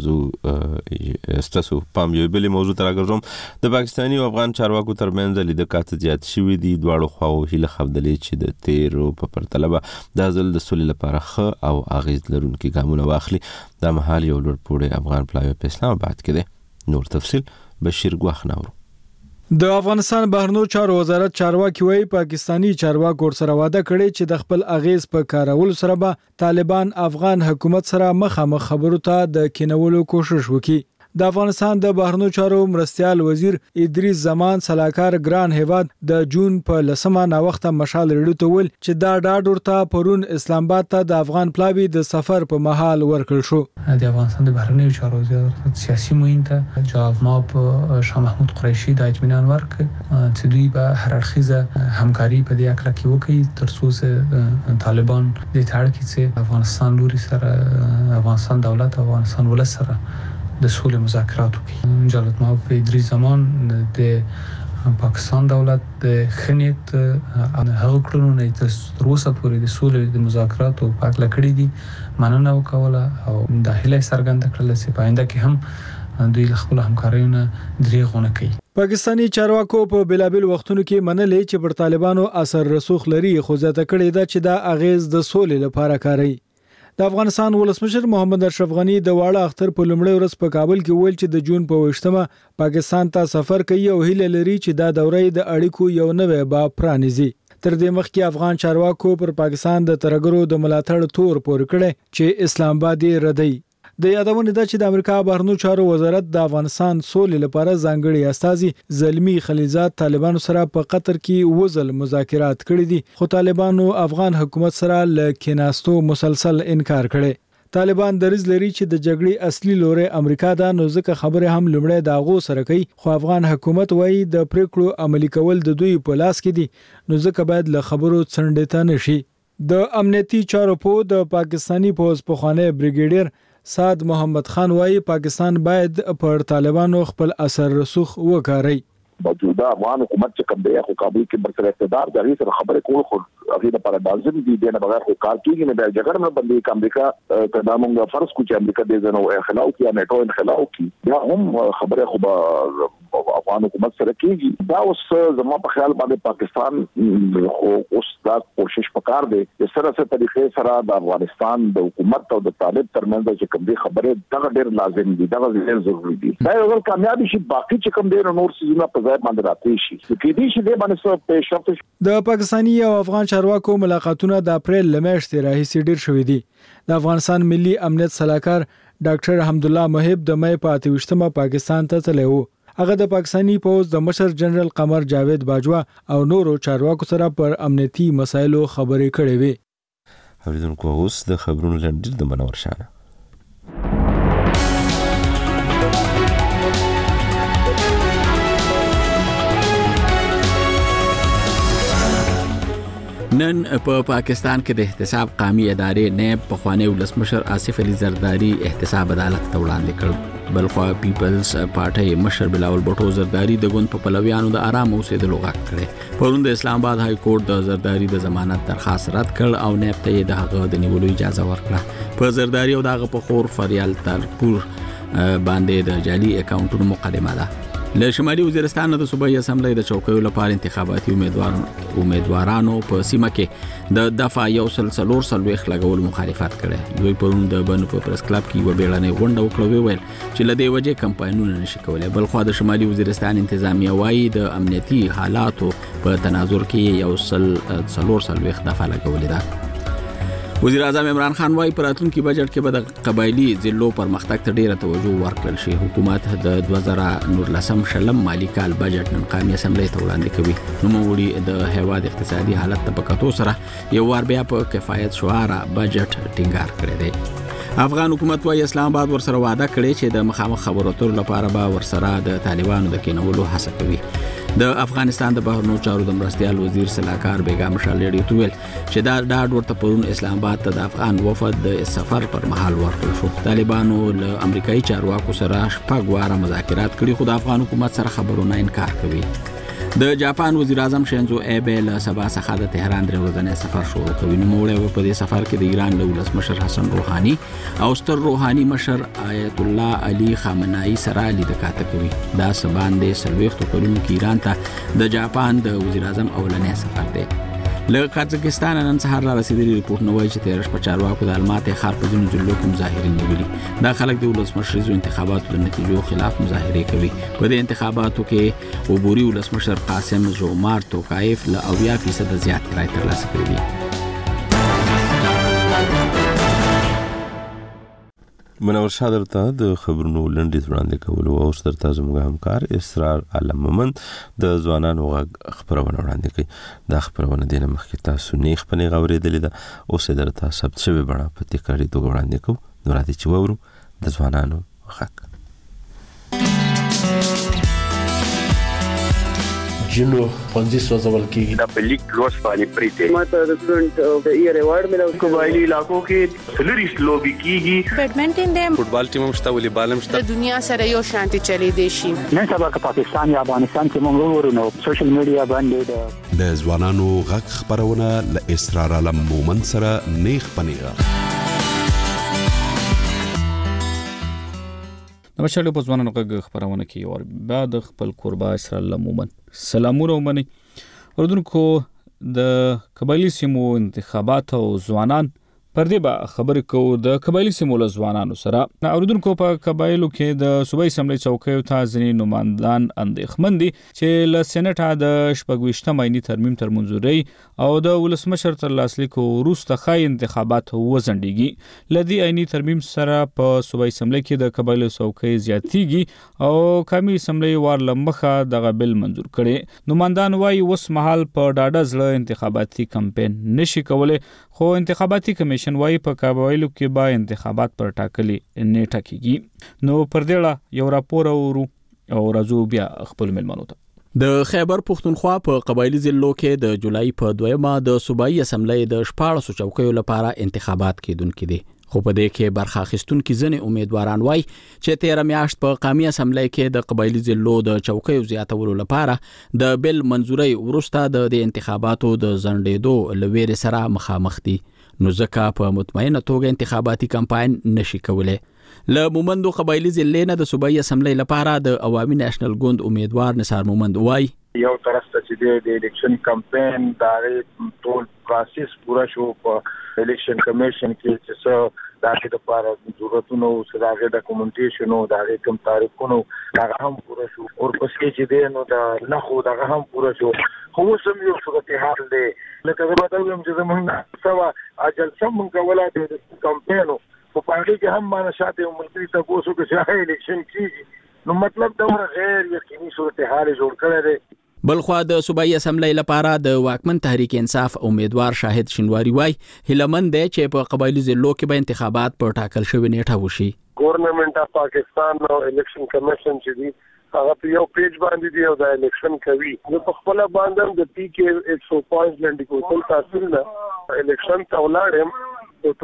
پام یو بل موضوع تر راګرځوم. د پاکستاني او افغان چارواکو ترمنځ لیدکات زیات شوې دي. دواړو خواو هیله خبرلې چې د 13 په پرتله د ځل د سولې لپاره ښه او اغیز لرونکي ګامونه واخلي. د محل یو لوړ پوړی افغان پلاوی په اسلام آباد کې دی. نور تفصیل بشیر ګواخناور. د افغانستان بهرنیو چارو وزارت چارواکي وایي پاکستانی چارواکو سره وعده کړې چې د خپل اغیز په کارولو سره به طالبان افغان حکومت سره مخامخ خبرو ته د کینولو کوشش وکړي. د افغانستان د بهرنیو چارو مرستيال وزیر ادریس زمان سلاکار ګران هیواد د جون په 10 نا وخت مشال ریډیو ته ول چې دا ډاډ ورته پرون اسلام آباد ته د افغان پلاوی د سفر په محل ورکړ شو. د افغانستان د بهرنیو چارو وزارت سیاسي معین ته جواب ماب شاه محمود قریشي د اطمینان ورک چې دوی به هر اړخیزه همکاري په دې اړه کې وکړي تر څو طالبان د تاړ کې افغانستان لوري سره افغانستان دولت افغانستان ولس سره د سولې مذاکرات وکړي. جلالت ماب ادریس زمان د پاکستان دولت د خنیت هغه کړنو نه تر اوسه پورې د سولې د مذاکراتو په اړه کړې دي مننه وکوله او د هیله څرګنده کړل چې په آینده کې هم دوی خپل همکاریونه دریغونه کوي. پاکستانی چارواکو په بلابل وختونو کې منلې چې پر طالبانو اثر رسوخ لري خو ځکه کړي دا چې دا اغیز د سولې لپاره کوي. د افغانستان ولسمشر محمد اشرف غنی د واړه اختر په لومړي ورځ په کابل کې ویل چې د جون په 28مه پاکستان ته سفر کوي او هیله لري چې دا دوره د اړیکو یو نوې با پرانیزي. تر دې مخکې افغان چارواکو پر پاکستان د ترګرو د ملاتړ تور پور کړي چې اسلام آباد یې ردی. د یادونه ده چې د امریکا بهرنیو چارو وزارت د افغانستان سولې لپاره ځانګړي استازي زلمی خلیزات طالبانو سره په قطر کې وزل مذاکرات کړي دي خو طالبانو افغان حکومت سره ل کیناستو مسلسل انکار کړي. طالبان درز لري چې د جګړې اصلي لوري امریکا دا نو ځکه خبره هم لمړی داغو سره کوي خو افغان حکومت وایي د پریکړو عملی کول د دوی په لاس کې دي نو ځکه باید له خبرو څنډه نشي. د امنیتي چارو په د پاکستانی پوز پخوانی بریګیډیر سعد محمد خان وايي پاکستان باید پر طالبانو خپل اثر رسوخ وکړي. موجوده افغان حکومت چې کوم دی خو کابل کې برسر اقتدار د هغې سره خبرې کول خو هغې لپاره لازم دي دې نه بغیر خو کار کېږي نه بیا جګړه نه بندېږي که امریکا که دا موږ فرض کړو چې امریکا دې ځای نه انخلا وکړي یا نیټو انخلا وکړي بیا هم خبرې خو به افغان حکومت سره کیږي دا اوس زموږ په خیال باندې پاکستان خو اوس دا کوشش وکړ دی چې سره طریقې سره د افغانستان د حکومت او د طالب ترمنځ چې کوم دي خبره دغه ډیر لازم دي دغه ډیر ضروری دي دا یو کامیابی شي باقي چې کوم ډیر نور څه په ځای باندې راځي شي کې دي چې د باندې پیشرفت د پاکستاني او افغان چارواکو ملاقاتونه د اپریل لمشتې راهیسې ډیر شوې دي د افغانستان ملي امنیت صلاحکار ډاکټر حمدالله محب د مې په 28مه پاکستان ته تللی و هغه د پاکستاني پوز د مشر جنرال قمر جاوید باجوا او نورو چارواکو سره پر امنیتي مسایلو خبرې کړې وې اوریدونکو اوس د خبرونو لنډیر د منور شانه نن په پاکستان کې د احتساب قومي ادارې نیب په خوانی ولسمشر آصف علي زرداری احتساب عدالت ته وړاندې کړ بلخوا پیپلز پارټي مشر بلاول بټو زرداری د ګوند په پلویانو د آرام اوسېدلو غږ کړي پرون د اسلام آباد های کورټ د زرداری د ضمانت درخواست رد کړ او نیب ته د هغه د نیولو اجازه ورکړه په زرداری او دغه په خور فریال ترپور باندې د جعلي اکاونټونو مقدمه ده له شمالي وزیرستان د صوبایي اسمبلی د چوکیو لپاره انتخاباتي امیدوارانو په سیمه کې د دفعه یو سلسلور سلويخ لګول مخالفت کړي دوی پرون د بنو په پریس کلب کې و بیړنۍ غونډه وکړه ویل چې لدې وجه کمپاینونه نشي کولای بل خو د شمالي وزیرستان انتظامیه وايي د امنیتي حالاتو په تناظر کې یو سلسلور سلويخ دفعه لګولې ده وزیر اعظم عمران خان وايي پراتونکو بجټ کې به د قبایلی ضلعو پرمختګ ته ډیره توجه ورکړل شي حکومت د 2019 شلم مالی کال بجټ نن قومي اسمبلی ته وړاندې کوي نو موږ د هیواد اقتصادي حالت په کتو سره یو ور بیا په کفایت شعار بجټ ټینګار کړی دی افغان حکومت وايي اسلام آباد ورسره وعده کړی چې د مخامخ خبرو اترو لپاره به ورسره د طالبانو د کینولو هڅه کوي د افغانستان د بهرنیو چارو د مرستيال وزیر صلاحکار بیگم شالیډي تویل چې دا ډاډ ورته پرون اسلام آباد ته د افغان وفد د سفر پر مهال ورکړل شو طالبانو له امریکایي چارواکو سره شپږ واره مذاکرات کړي خو د افغان حکومت سره خبرونه انکار کوي د جاپان وزیر اعظم شینزو ایبه له سبا څخه د تهران درې ورځې سفر شروع کوي نو موږ په دې سفر کې د ایران له ولسمشر حسن روحاني او ستر روحاني مشر آیت الله علي خامنه‌ای سره لیدکاته کوي دا سبان د سلويختو کلونو کې ایران ته د جاپان د وزیر اعظم اولنې سفر دی له قزاقستان نن سهار را رسیدلی ریپورت نو وایي چې تیرش په چارواکو د الماته خار په ځینو ضلعو کې مظاهرین نیولي دا خلک د ولسمشریزو انتخاباتو د نتیجو خلاف مظاهره کوي په دې انتخاباتو کې عبوري ولسمشر قاسم زومار توقایف له 80% زیات رای ترلاسه کړی دی منور شادر ته د خبرونو لنډیز وړاندې کول او سترته زموږ همکار اسرار عالم مومند د ځوانانو غږ خبرونه وړاندې کوي دا خبرونه دینه مخکې تاسو نه خپل غوړېدلې ده او سدرته ثبت شوی بڼه په تکراری توګه وړاندې کوو نو راځي چې وورو د ځوانانو غږ جنو پنځه سوځول کېږي دا په لیک لوس باندې پریته ماته د سټډنټ د ایئر ایوارډ ملو قبایلی علاقو کې سلریس لوبي کیږي بیډمنټن د فوټبال ټیم هم شته ولې بالم شته د دنیا سره یو شانتي چلی دی شي نن سبا که پاکستان یا افغانستان کې موږ ورونو سوشل میډیا باندې د ځوانانو غږ خبرونه ل اسرار علم مومند سره نیخ پنیغه نمشاله په ځوانانو غږ خبرونه کې او بعد خپل قربا اسرار علم مومند سلامونه ومني اوردونکو د قبایلی سیمو انتخابات او ځوانان پر دې به خبرې کوو د قبایلی سیمو له ځوانانو سره اوردونکو په قبایلو کې د صوبایي اسمبلی چوکیو ته ځینې نمائندان اندېښمن دي چې له سېنټ د شپږویشتم آئیني ترمیم تر منظوري او د ولسمشر تر لاسلیک وروسته ښایي انتخابات وځنډېږي له دې آئیني ترمیم سره په صوبایي اسمبلی کې د قبایلو څوکۍ زیاتېږي او قومي اسمبلی وار له مخه دغه بل منظور کړي نمائندان وايي اوس مهال په ډاډه زړه انتخاباتي کمپاین نشي کولای خو انتخاباتي کمیشن وايي په قبایلو کې به انتخابات پر ټاکلي نیټه کېږي نو پر دې یو راپور او راځو بیا خپل ملمنو ته د خیبر پښتونخوا په قبایلی ضلعو کې د جولای په 2مه د صوبایي اسمبلی د 14 چوکیو لپاره انتخابات کېدونکي دي خو په دې کې برخه اخیستونکو ځنې امیدواران وایي چې 13 میاشت په قومي اسمبلی کې د قبایلی ضلعو د چوکیو زیاتولو لپاره د بل منظوري وروسته د انتخاباتو د ځنډېدو لویرې سره مخامخ دي نو ځکه په مطمئنه توګه انتخاباتي کمپاین نشي کولای له مومندو قبایلی ضلع نه د صوبایي اسمبلی لپاره د عوامي نېشنل ګوند امیدوار نثار مومند وای یو طرف ته چې د الیکشن کمپاین دا ټول پروسس پورا شو په الیکشن کمیشن کې چې داغه د لپاره ضرورتونو سره ډاکومنټیشن او داغه کوم تعریفونو هغه هم پورا شو او پسې چې د نو دا نه خو داغه هم پورا شو خو سم یو صورت حال دی لکه زه به وایم چې زمونږ سوا اجل سم کوله د کمپاینو په پاره کې هم مانه شاته ملګری ته کوڅو کې چې الیکشن کیږي نو مطلب دا غیر یقیني صورت حال جوړ کړی دی. بلخوا د صوبایي اسمبلی لپاره د واکمن تحریک انصاف امیدوار شاهد شینواری وای هلمند دی چې په قبایلی ضلعو کې به انتخابات په ټاکل شوی نیټه وشي. ګورنمنت اف پاکستان او الیکشن کمیشن چې دی هغه په یو پیج باندې دی او د الیکشن کوي نو په خپل باندې د پی کې 100 پوینټ لنډ کوتل تحصیل نه الیکشن ته ولاړم په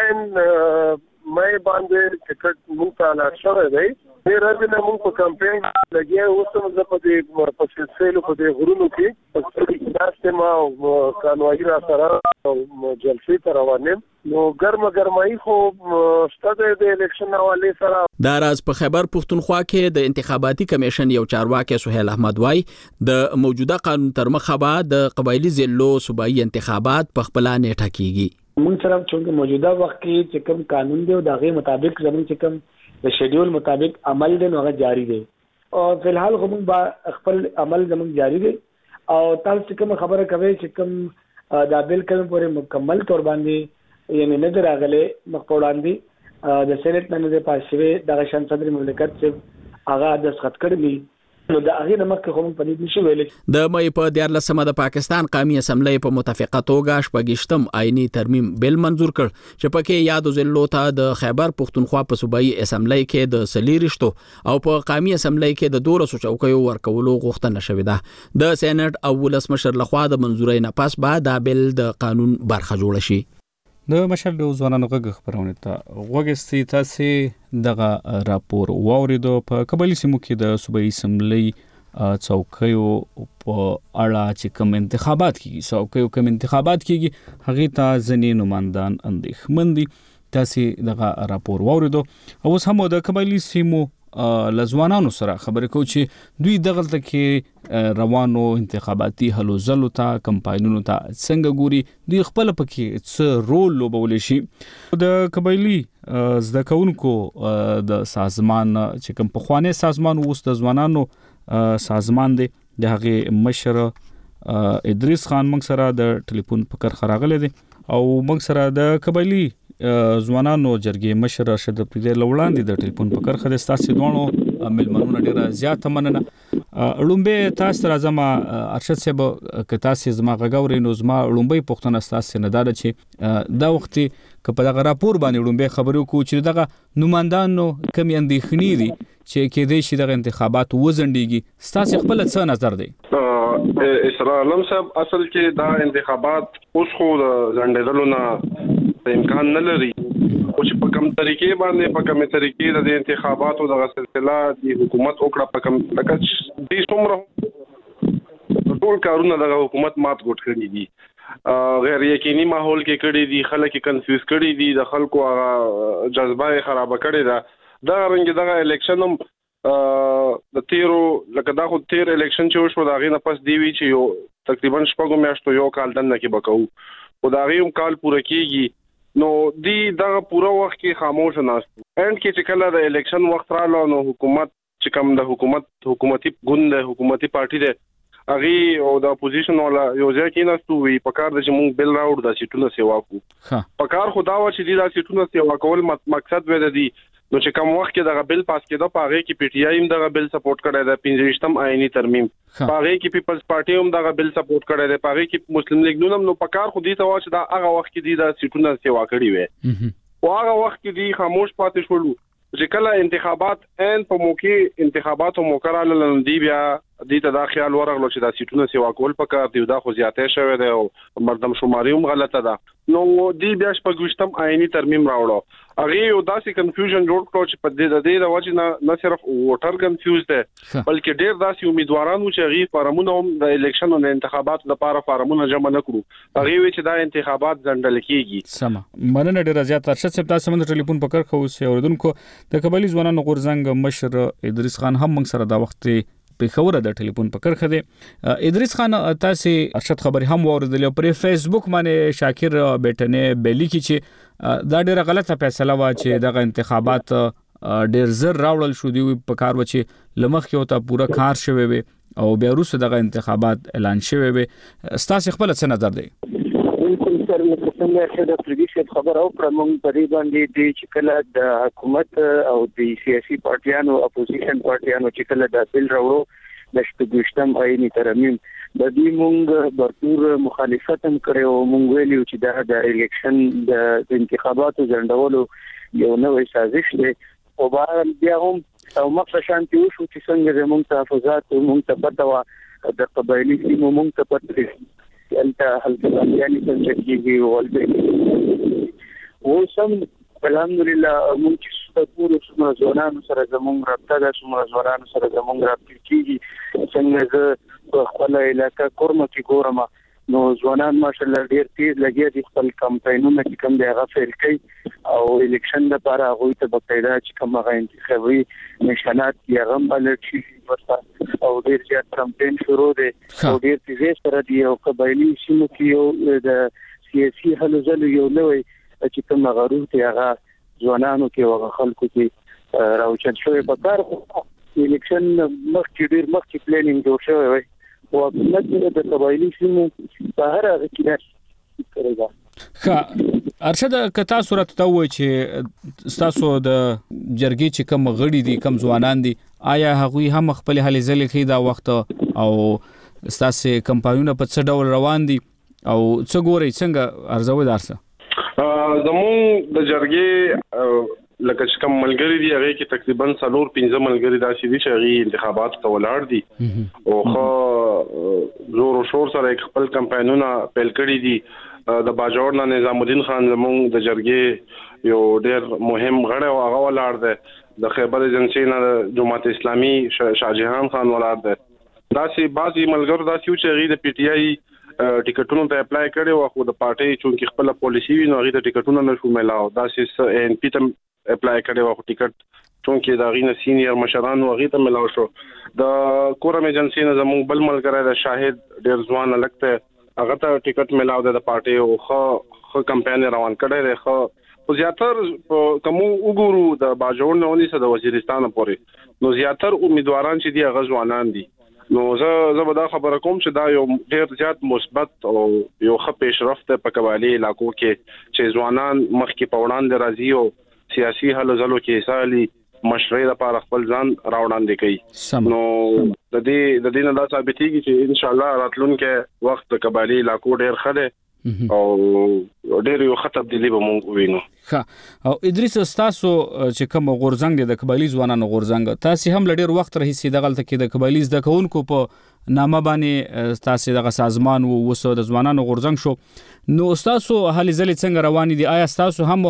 29 مې باندې ټیکټ مونږ ته لا شوی دی. راځنه موږ په کمپاین لګیا اوسم په دې په سلسله په دې غرونو کې په داسته ما قانوني را سره جلسې ته روانم نو ګرمای خو ستاسو د الیکشن حواله سره دا راز په خیبر پختونخوا کې د انتخاباتي کمیشن یو چارواکي سهیل احمد وای د موجوده قانون تر مخه به د قبایلی ضلعو صوبایي انتخابات په خپل نیټه کیږي. موږ سره چې موجوده وخت کې چې کوم قانون دی او دغه مطابق زموږ چې کوم د شیډول مطابق عمل دی نو هغه جاری دی او فلحال کوم با خپل عمل زموږ جاری دی او تاسو کوم خبره کوي چې کوم دا بل کوم پورې مکمل تور باندې یعنی نه دراغله مخپوړاندي د سېنات نه د پاسوي د شان صدر مملکت چې هغه د سخت کړی نو دا هغه نمک کوم په دې نشو ویل. د مې په 14 د پاکستان قومي اسمبلی په متفقه توګه شپږشتم آئینی ترمیم بل منزور کړ چې پکې یادو ضلعو ته د خیبر پختونخوا په صوبایي اسمبلی کې د سلیریشتو او په قومي اسمبلی کې د 200 چوکیو ورکولو غوښتنه شوې ده. د سېنات او ولسمشر لخوا د منزورۍ نه پس بعد دا بل د قانون برخه جوړ شي. د مشر د ځوانانو غږ خبرونه ته وګستې تاسو دغه راپور واوریدو په قبایلی سیمو کې د صوبایي اسمبلی چوکیو په اړه چې کوم انتخابات کیږي چوکیو کوم انتخابات کیږي هغه ته ځنې نمائندان اندېښمن دي. تاسو دغه راپور واوریدو او اوس هم د قبایلی سیمو لزوانانو سره خبرې کوي چې دوی دغلته کې روانو انتخاباتي هلو ځلو ته کمپاینونو ته څنګه ګوري دوی خپل پکې څه رول لوبولی شي. د قبایلی زده کوونکو د سازمان چې کوم پخوانی سازمان اوس د ځوانانو سازمان دی د هغه مشر ادریس خان موږ سره د ټلیفون په کرخه راغلی دی او موږ سره د قبایلی ځوانانو جرګې مشر راشد پریده لوړاندې د ټلیفون په کرخه د تاسو دوه ملمنونه ډیره زیاته مننه. لومبه تاسو راځم ارشد صاحب که تاسو زما غوړې نو زما لومبه پښتنه تاسو نه داده چې دا وخت که په دغه راپور باندې لومبه خبرو کو چې دغه نمائندانو کم اندېښنې دي چې کې دې شي دغه انتخابات وزندګي تاسو خپل څه نظر دی؟ اسرا علم صاحب اصل کې دا انتخابات اوس خو ځنډېدلو نه امکان نه لري او چې په کوم طریقې باندې په کومه طریقې د انتخاباتو د سلسله د حکومت وکړه په کوم لکه دې څومره ټول کارونه د حکومت مات ګټ کړی دي غیر یقیني ماحول کې کړی دي خلک کنفیوز کړی دي د خلکو هغه جذبه خراب کړی دا رنګ دغه الیکشن هم د تیرو لکه دا خو تیر الیکشن چې وشو دا غي نه پس دی وی چې یو تقریبا شپږ میاشتو یو کال دنه کې بکاو او دا غي هم کال پوره کیږي نو دی دا پوره وخت کې خاموش ناست اند کې چې کله د الیکشن وخت رااله نو حکومت چې کوم د حکومتي ګوند حکومتي پارټي ده اغي او د اپوزیشن ولا یو ځای کې ناستو وی په کار د چې مونږ بل راوړ د سیټونو سیوا کو په کار خدا و چې د سیټونو سیوا کول مقصد وې د دې نو چې کوم وخت کې دغه بل پاس کېده په هغه کې پی ټی آی هم دغه بل سپورټ کړی دی 15م آئینی ترمیم په هغه کې پیپلز پارټي هم دغه بل سپورټ کړی دی په هغه کې مسلم لیگ نو په کار خو دې ته و چې دا هغه وخت کې د سیټونو سیوا کړی وي او هغه وخت کې دی خاموش پاتې شولو چې کله انتخابات ان په موقع انتخاباتو مقرره لندې بیا دې ته دا خیال ورغلو چې دا سیټونو سیوا کول پکار دی دا خو زیاتې شوی دی او مردم شماري هم غلطه ده نو دی بیا شپږم آئینی ترمیم راوړو. هغه یو داسې کنفیوژن جوړ کړو چې په دې د وجه نه صرف ووټر کنفیوز دي بلکې ډېر داسې امیدوارانو چې هغه فارمونه هم د الیکشن او انتخاباتو لپاره فارمونه جمع نکړو. هغه وی چې دا انتخابات ځنډل کیږي. سم مننه ډېر زیات ارشد صاحب تاسو موږ ټلیفون پکړ خو اوس اوردونکو د قبایلی ځوانانو غورځنګ مشر ادریس خان هم موږ سره دا وخت په خوره د ټلیفون پکړ خده. ادریس خان تاسو ارشد خبري هم اوریدل پر فیسبوک باندې شاکر بیٹنه بیلی کی چې دا ډیره غلطه فیصله وا چې دغه انتخابات ډیر زر راوړل شو دی په کار و چې لمخ کې وته پوره کار شوی وي او بیا وروسته دغه انتخابات اعلان شوی وي. تاسو خپل څه نظر دی؟ بالکل سر څنګه د پریویس خبر او پرمون پرې باندې د چې کله د حکومت او د سیاسي پارټیانو اپوزیشن پارټیانو چې کله د بل راوړو د شپږم آئینی ترمیم د دې مونږ برپور مخالفت هم کړو. مونږ ویلو چې د الیکشن د انتخاباتو ځنډولو یو نوې سازش دی او بیا هم او مخه شانتي وشو چې څنګه زموږ تحفظات مونږ ته پته و د قبایلی سیمو مونږ ته پته انت هلته یعنی څنګه کېږي ولته و سم الحمدلله موږ چې ټول څومره ځوانانو سره زموږ رابطه ده څومره ځوانانو سره زموږ رابطه کېږي څنګه زه خپل علاقې کورمه کې ګورم نو ځوانان ماشاءالله ډېر تیز لګي دي خپل کمپاینونه چې کوم دی هغه فعال کوي او الیکشن لپاره هغه ته بقایده چې کوم هغه انتخابي نشانات یې هم بلل شي ورته او ډېر زیات کمپاین شروع دي او ډېر تیز سره دی او قبایلی سیمو کې یو د سیاسي هلو ځلو یو نوې چې کوم غرور ته هغه ځوانانو کې او خلکو کې راوچت شوی په کار الیکشن مخکې ډېر مخکې پلانینګ جوړ شوی وي او په د قبایلی سیمو په هر هغه کې کړی. ارشد کتا صورت ته وای چې تاسو د جرګې چې کوم غړي دي کوم ځوانان دي آیا هغوی هم خپل هلي ځلې کې دا وخت او تاسو کمپاینونه په څه ډول روان دي او څه ګوري څنګه ارزوي دارسه؟ زمون د جرګې لکه چې کوم ملګری دي هغه کې تقریبا 4-5 ملګری داسې دي چې هغه انتخابات ته ولاړ دي او خو زور او شور سره خپل کمپاینونه پیل کړی دي. د باجوړ نظام الدین خان زمون د جرګې یو ډېر مهم غړی او هغه ولاړ دی. د خیبر ایجنسی نه جماعت اسلامي شاهجهان خان ولاړ دی. داسې بعضی ملګرو داسې چې هغه د پی ټی آی ټیکټونو ته اپلای کړي او خو د پارټي چې خپل پالیسی وي نو هغه د ټیکټونو نشو ملاو. داسې ان پی ته اپلای کړي او ټیکټ چې دا غینه سینیئر مشران او هغه ته ملاو شو. د کورم ایجنسی نه زموږ بل ملګری د شاهد ډېر ځوان لګته هغه ته ټیکټ ملاو د پارټي او خو کمپاین روان کړي دی. خو زیاتر کوم وګورو د باجوړ نه ونی سره د وزیرستان پورې نو زیاتر امیدواران چې دی هغه ځوانان دي. نو زه به دا خبره کوم چې دا یو ډېر زیات مثبت او یو ښه پیشرفت په قبایلی علاقو کې چې ځوانان مخکې په وړاندې راځي او سیاسي هلو ځلو کې سالي مشرۍ لپاره خپل ځان راوړاندې کوي. نو د دې نه دا ثابتېږي چې ان شاء الله راتلونکي وخت د قبایلی علاقو ډېر ښه دی او ډېر یو ښه تبدیلي به موږ وینو. او ادریس تاسو چې کوم غورځنګ د قبایلی ځوانانو غورځنګ تاسو هم لډیر وخت راهیسې دغلت کې د قبایلی زده کوونکو په نامه باندې تاسو دغه سازمان وسو د ځوانانو غورځنګ شو نو تاسو هلي ځلې څنګه روان دي؟ آیا تاسو هم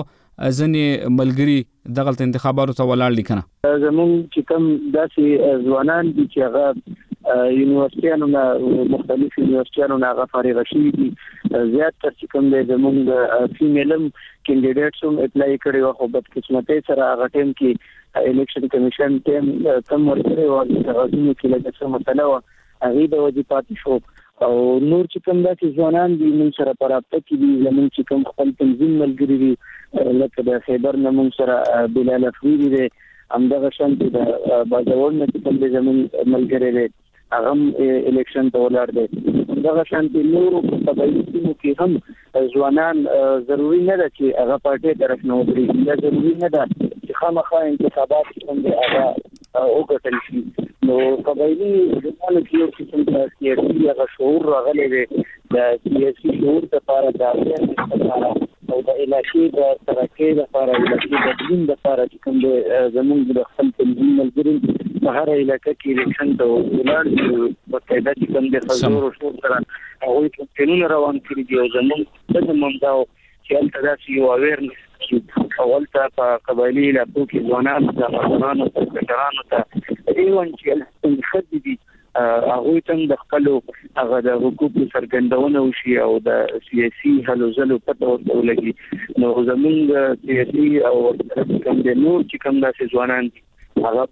ځنې ملګری دغلت انتخاباتو ته ولاړ لیکنه؟ زمون چې کوم داسې ځوانان دي چې هغه یونیورسيټانو نه مختلف یونیورسيټانو نه هغه فارغ شوي دي زیات تر چې کوم د زمون د فیمیلم کینډیډیټس هم اپلای کړي او خو بدقسمتۍ سره هغه ټیم کې الیکشن کمیشن ټیم کم ورکړي او هغه کې لږ څه مسله و هغه د وجې پاتې شو او نور چې کوم داسې ځوانان دي موږ سره په رابطه کې دي. زموږ چې کوم خپل تنظیم ملګري دي لکه د خیبر نه موږ سره بلال افریدي دی همدغه شانتې د باجوړ نه چې کوم دی زموږ ملګری دی هغه الیکشن ته ولاړ دی. همدغه شانتې نورو په قبایلي سیمو کې هم ځوانان ضروري نه ده چې هغه پارټۍ طرف نه ودرېږي یا ضروري نه ده چې خامخا انتخابات کوم دی هغه وګټل شي. نو قبایلی ځوانانو کې یو قسم د سیاسي هغه شعور راغلی دی د سیاسي شعور لپاره د اړتیا لپاره او د علاقې د ترقۍ لپاره علاقې د بدلون لپاره چې کوم د زموږ د خپل تنظیم ملګري په هر علاقه کې الیکشن ته ولاړ دي په قاعده چې کوم د حضور او شور سره هغوی کمپاینونه روان کړي دي او زموږ د منځاو چې تاسو یو اویرنس اول ته په قبایلی علاقو کې ځوانانو ته افغانانو ته کډرانو ته ایون چې خدي هغه ته د خپل هغه د حقوقو څرګندونه وشي او د سیاسي هلو ځلو پته ولګي نو زمونږ سیاسي او کوم د نور چې کوم داسې ځوانان دي هغه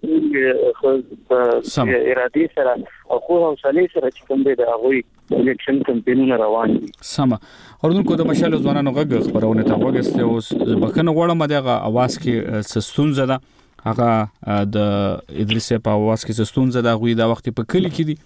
په ارادي سره او خو حوصله سره چې کوم د هغه الیکشن کمپاینونه روان دي سم اوردونکو د مشال ځوانانو غږ خبرونه ته وګورئ اوس بکنه غواړم دغه اواز کې سستون زده هغه د ادریس په اواز کې ستونزه دا غوي دا وخت په کلی کې دي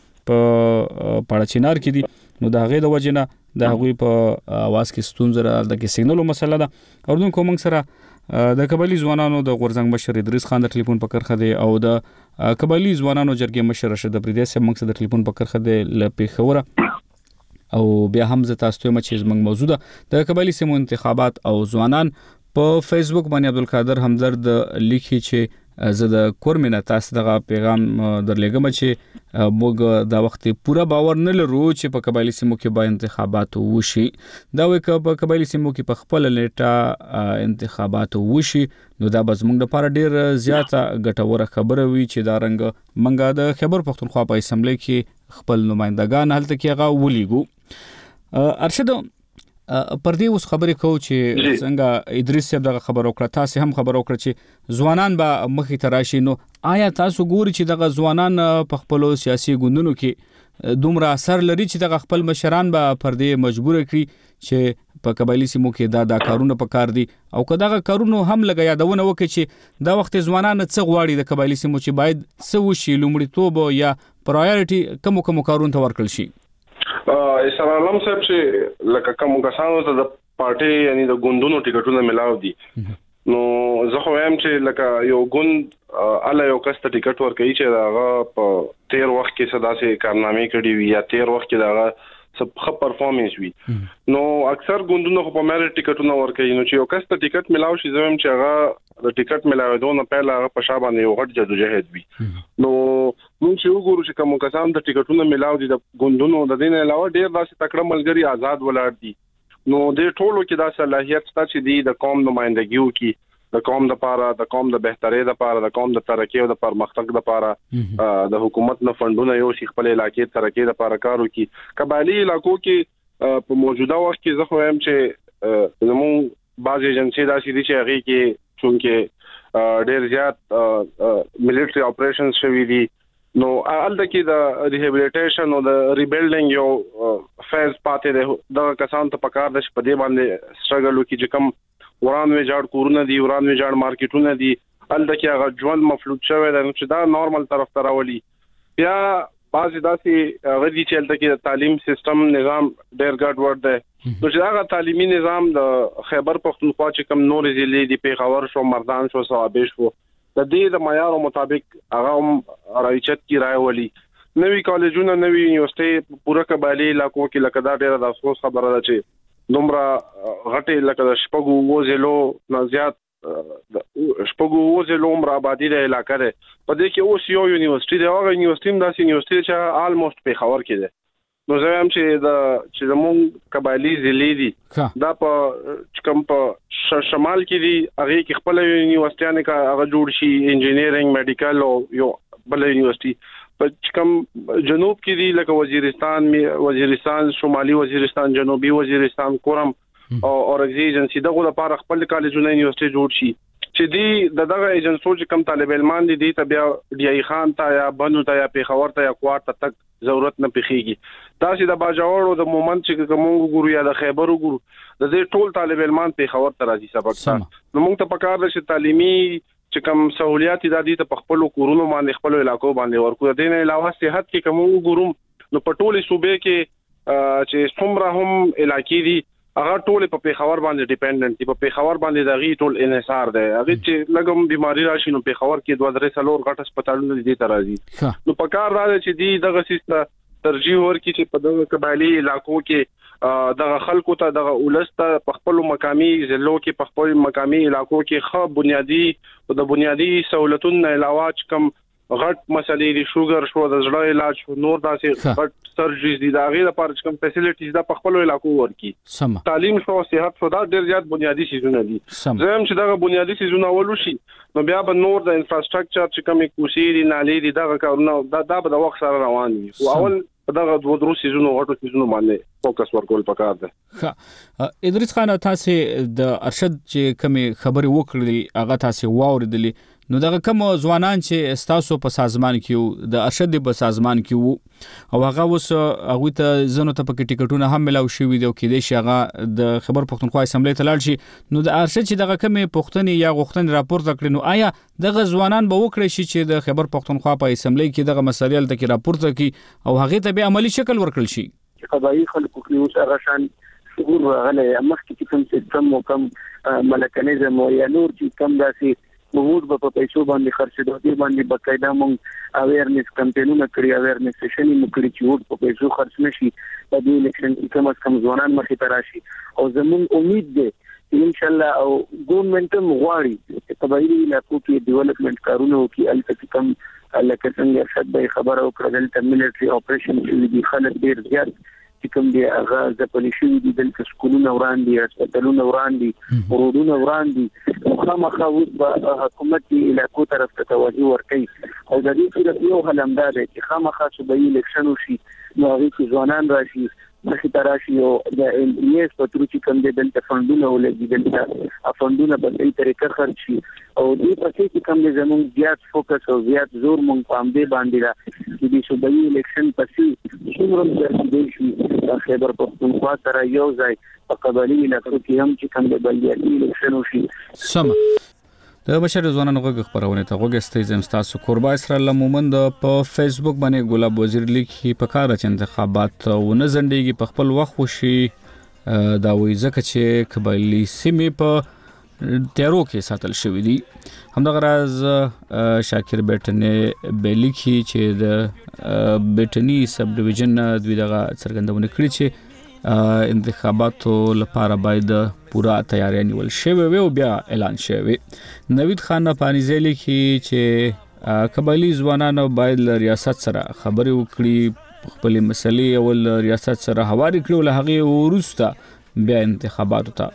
په پړچینار کې دي نو دا غي د وجنه دا غوي په اواز کې ستونزه د کې سیګنالو مسله ده اوردون کوم سره د قبایلی ځوانانو د غورزنګ مشر ادریس خان د ټلیفون په کرخه دی او د قبایلی ځوانانو جرګې مشر رشید پردیس هم مقصد د ټلیفون په کرخه دی لپاره خوره او بیا هم ز تاسو ته مچ زمنګ موجوده د قبایلی سیمو انتخابات او ځوانان په فیسبوک باندې عبدالقادر همدرد لیکي چې زه د کورمنه تاسو دغه پیغام درلګم چې موږ دا وخت پورا باور نه لرو چې په قبایلی سیمو کې به انتخابات وشي دا وایي چې په قبایلی سیمو کې په خپل نیټه انتخابات وشي نو دا به زموږ لپاره ډیر زیاته ګټوره خبره وي چې دا رنګ منګه د خیبر پختونخوا په اسمبلی کې خپل نمائندگان هلته کې هغه ولېګو ارشد پر دې اوس خبرې کوو چې څنګه ادریس صاحب دغه خبر وکړه تاسو هم خبر وکړه چې ځوانان به مخې ته راشي نو آیا تاسو ګوري چې دغه ځوانان په خپل سیاسي ګوندونو کې دومره اثر لري چې دغه خپل مشران به پر دې مجبور کړي چې په قبایلی سیمو کې دا کارونه پکار دي او که دغه کارونه هم لګا یادونه وکړي چې دا وخت ځوانان څه غواړي د قبایلی سیمو چې باید څه وشي لومړیتوب یا پرایورټي کوم کارونه ته ورکړل شي اسرار علم صاحب چې لکه کوم کسانو ته د پارټي یعنی د ګوندونو ټیکټونه ملاو دي نو زه خو وایم چې لکه یو ګوند اله یو کس ته ټیکټ ورکړي چې هغه په 13 وخت کې صدا سي کارنامې کړي وي یا 13 وخت کې هغه څه پرفارمنس وي نو اکثر ګوندونو په میرټ ټیکټونه ورکړي نو چې یو کس ته ټیکټ ملاو شي زم چې هغه د ټیکټ ملاوي نه پهله هغه په شابه یو غټ جدوجہد وي نو موږ چې وګورو چې کوم کسان د ټیکټونو ملاو دي د ګوندونو د دین علاوه ډیر داسې تکړه ملګری آزاد ولاړ دي نو د ټولو کې دا صلاحیت شته چې د قوم نمائندګیو کې د قوم د لپاره د قوم د بهترۍ لپاره د قوم د ترقۍ او د پرمختګ لپاره د حکومت نه فندونه یو شي خپل علاقې ترقۍ لپاره کار وکړي قبایلی علاقو کې په موجوده وخت کې زه وایم چې زموږ بعض ایجنسی داسې دي چې هغه کې چونکه ډیر زیات ملټری اپریشنز شوي دي نو الته کې د ریهابیلیټیشن او د ریبیلډینګ یو فیز پاتې ده د کسان ته پکار د په دې باندې سټرګل وکړي چې کوم وران ویجاړ کورونه دي وران ویجاړ مارکیټونه دي الته کې هغه ژوند مفلوج شوی دی چې دا نورمال طرف ته راولي بیا بعضې داسې غدي چې الته کې د تعلیم سیستم نظام ډېر ګډوډ دی نو چې هغه تعلیمي نظام د خیبر پختونخوا چې کوم نور ضلع دي پیښور شو مردان شو صوابې شو د دې د معیار مطابق هغه هم رایچت کی راولي نوی کالجونه نوی یونیورسيټي پوره قبایلی علاقو کې لکه دا ډېر د افسوس خبره ده چې دومره غټي لکه د شپږو وزلو نه زیات شپږو وزلو عمر آبادی د علاقې ده په دې کې اوس یو یونیورسيټي دی هغه یونیورسيټي هم داسې یونیورسيټي چې آلموست په خبر کې ده نو زه هم چې زموږ قبایلی ضلع دي دا په کوم په شمال کې دي هغه کې خپل یونیورسيټي نه هغه جوړ شي انجینیرینګ میډیکل او یو بل یونیورسيټي په کوم جنوب کې دي لکه وزیرستان شمالي وزیرستان جنوبي وزیرستان کورم او اورګزي ایجنسی دغه لپاره خپل کالجونه یونیورسيټي جوړ شي چې دی دغه ایجنسو چې کم طالب علمان دي ته بیا ډي ای خان ته یا بنو ته یا پیښور ته یا کوټ ته تک ضرورت نه پخېږي دا چې د باجوړ او د مومن چې کوم ګورو یا د خیبر ګورو د دې ټول طالب علمان پیښور ته راځي سبق ته نو موږ ته پکار ده چې تعلیمي چې کوم سہولیات دي ته خپل کورونو باندې خپل علاقو باندې ورکو د دې علاوه صحت کې کوم ګورو نو په ټولې صوبې کې چې څومره هم علاقې دي هغه ټول په پیښور باندې ډیپندنت دي په پیښور باندې دغه ټول انحصار دی هغه چې لګم بیماری راشي نو پیښور کې 2-3 غټ هسپتالونه دي ته راځي نو پکار راځي چې دی دغه سیستم ترجیح ورکړي چې په دغه قبایلی علاقو کې دغه خلکو ته دغه ولسته په خپل مقامي ضلعو کې په خپل مقامي علاقو کې خو بنیادی او د بنیادی سہولتونو علاوه کوم غټ مسلې دي شوګر شو د زړه علاج شو نور داسې غټ سرجریز دي دا غیر لپاره چې کوم فیسیلیټیز د خپل علاقو ورکی تعلیم شو صحت شو دا ډیر زیات بنیادی سيزونه دي زم چې دا بنیادی سيزونه ولو شي نو بیا به نور د انفراستراکچر چې کومې کوسي دي نالې دي دا کارونه دا به د وخت سره روان دي او اول دغه دوه درو سيزونو غټو سيزونو باندې فوکس ورکول پکار ده. ښه ادریس خان تاسو د ارشد چې کومې خبرې وکړې هغه تاسو واوریدلې نو دغه کوم ځوانان چې تاسو په سازمان کې د ارشد په سازمان کې وو او هغه اوس هغه ته زنو ته په ټیکټونه هم ملاو شوې دي او کې دي چې هغه د خبر پښتونخوا اسمبلی ته لاړ شي نو د ارشد چې دغه کومې پښتنې یا غوښتنې راپورته کړي نو آیا دغه ځوانان به وکړي چې د خبر پښتونخوا په اسمبلی کې دغه مسایل ته کې راپورته کړي او هغه ته به عملی شکل ورکړل شي قبایي خلکو کې اوس هغه شان شعور غلې مخکې کوم سیستم او کوم ملکنیزم او یا نور چې کوم داسې موږ په پیسو باندې خرڅېدو دي باندې بقایده مونږ اویرنس کمپاینونه کړی اویرنس سیشن یې کړی چې ورته په پیسو خرڅ نشي په دې الیکشن کې کوم از کم ځوانان مخې ته راشي او زموږ امید ده ان شاء الله او ګورنمنت غواړي چې قبایلی علاقو کې ډیولپمنٹ کارونه وکړي البته کوم لکه څنګه ارشد به خبره وکړه دلته ملټری اپریشن کې دي خلک ډیر زیات چې کوم دی هغه ځپلې شوی دي دلته سکولونه وړاندې هسپتالونه وړاندې روډونه وړاندې مخامخ اوس په حکومتي علاقو طرف ته توجه ورکړي او د دې صورت یو حل هم ده چې خامخا صوبایي الیکشن وشي نو هغه کې ځوانان راشي مخې ته راشي او د ایس په تر چې کوم دی دلته فندونه ولګي دلته فندونه په دې طریقه خرج شي او دې په کې کوم دی زموږ زیات فوکس او زیات زور مونږ په دې باندې را چې د صوبایي الیکشن پسې څومره د شي خبر پښتونخوا سره یو ځای په قبایلی علاقو کې هم چې کوم دی بلدیاتي الیکشن وشي سم د بشر ځوانانو غږ خبرونه ته غوښتي زم تاسو قربا اسرائیل مومند په فیسبوک باندې ګلاب وزیر لیکي په کار چې انتخابات ونه زندګي په خپل وخت وشي دا وایي ځکه چې قبایلی سیمې په تیارو کې ساتل شوې دي همدغه راز شاکر بیٹنه بیلیکي چې د بیٹنی سب ډیویژن دوی دغه څرګندونه کړې چې انتخاباتو لپاره باید پورا تیاری نیول شوی او بیا اعلان شوی. نوید خان پانیزلی کې چې قبایلی ځوانانو باید له ریاست سره خبرې وکړي خپل مسلې او ریاست سره هواري کړي له هغه وروسته بیا انتخاباتو ته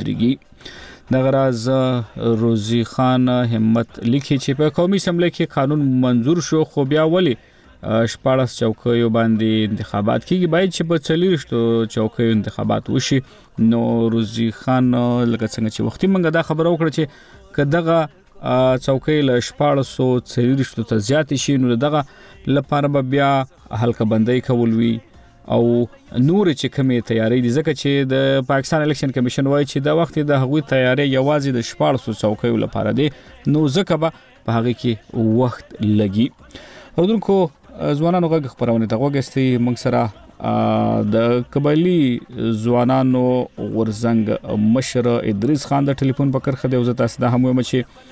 ودرېږي. د غراز روزي خان همت لیکي چې په قومي اسمبلی کې قانون منظور شو خو بیا ولی شپاړس چوکیو باندې انتخابات کیږي باید چې په 40 چوکیو انتخابات وشي. نو روزي خان لکه څنګه چې وختي منګه دا خبره وکړه چې کداغه چوکۍ له 1440 ته زیات شي نو دغه لپاره بیا حلقه بندي کول وی او نور چې کومه تیاری دي ځکه چې د پاکستان الیکشن کمیشن وایي چې دا وخت د هغوی تیاری یوازې د 1400 چوکیو لپاره دی نو ځکه به هغه کې وخت لګي. ورونکو ځوانانو غږ خبرونه ته وګستي موږ سره د قبایلی ځوانانو ورزنګ مشر ادریس خان د ټلیفون په کرخه دی او تاسو د هم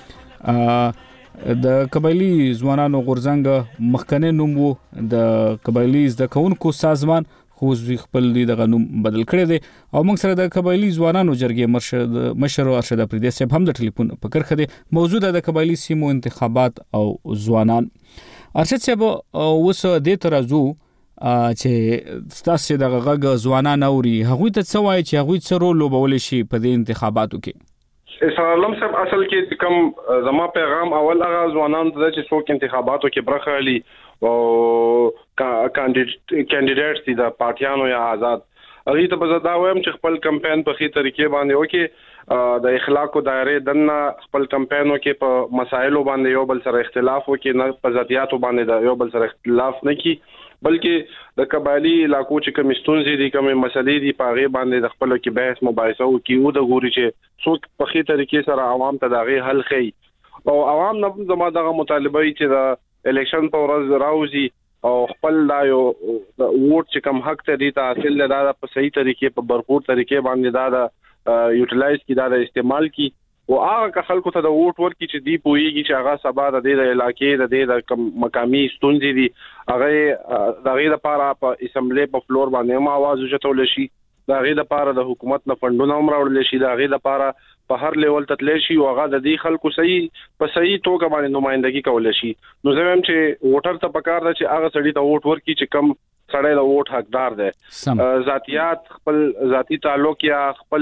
چې د قبایلی ځوانانو ورزنګ مخکنه نوم وو د قبایلی د کونکو سازمان خو خپل دغه نوم بدل کړی دی او موږ سره د قبایلی ځوانانو جرګې مشر ارشد افریدی صاحب هم د ټلیفون په کرخه دی موجوده د قبایلی سیمو انتخابات او ځوانان. ارشد صاحب اوس د ترازو چې تاسو د غږ ځوانان اوري هغه ته څه وایي چې هغه څه رول لوبول شي په دې انتخاباتو کې. اسلام صاحب اصل کې کوم زما پیغام اول هغه ځوانان ته چې څوک انتخاباتو کې برخه لري او کاندیدټس دي د پارټیانو یا آزاد هغه ته به دا وایم چې خپل کمپاین په خې طریقې باندې وکړي د اخلاقو دایره دنه خپل کمپاینو کې په مسایلو باندې یو بل سره اختلاف وکړي نه په ذاتياتو باندې یو بل سره اختلاف نه کی بلکې د قبایلی علاقو چې کوم ستونزې دي کوم مسلې دي په غي باندې د خپل کې بحث مباحثه وکړي او د غوري چې څوک په خې طریقې سره عوام ته دغه حل خي او عوام نه زما دغه مطالبه چې د الیکشن په ورځ راوځي او خپل دا یو ووټ چې کوم حق ته دي ته حاصل دا په صحیح طریقې په برپور طریقې باندې دا یوټیلایز کی دا استعمال کی او هغه خلکو ته د ووټ ورکړي چې دی پوېږي چې هغه سبا د دې علاقې د مقامي ستونزې دي هغه دغه لپاره په اسمبلی په فلور باندې هم आवाज وشتول شي دا غي د پاره د حکومت نه فندونه امراول شي دا غي د پاره په هر لیول تتلی شي او هغه د دې خلکو صحیح توګه باندې نمائندګي کول شي. نو زه هم چې ووټر ته پکار ده چې هغه سړی ته ووټ ورکړي چې کم سړی د ووټ حقدار دی. ذاتيات خپل ذاتی تعلق یا خپل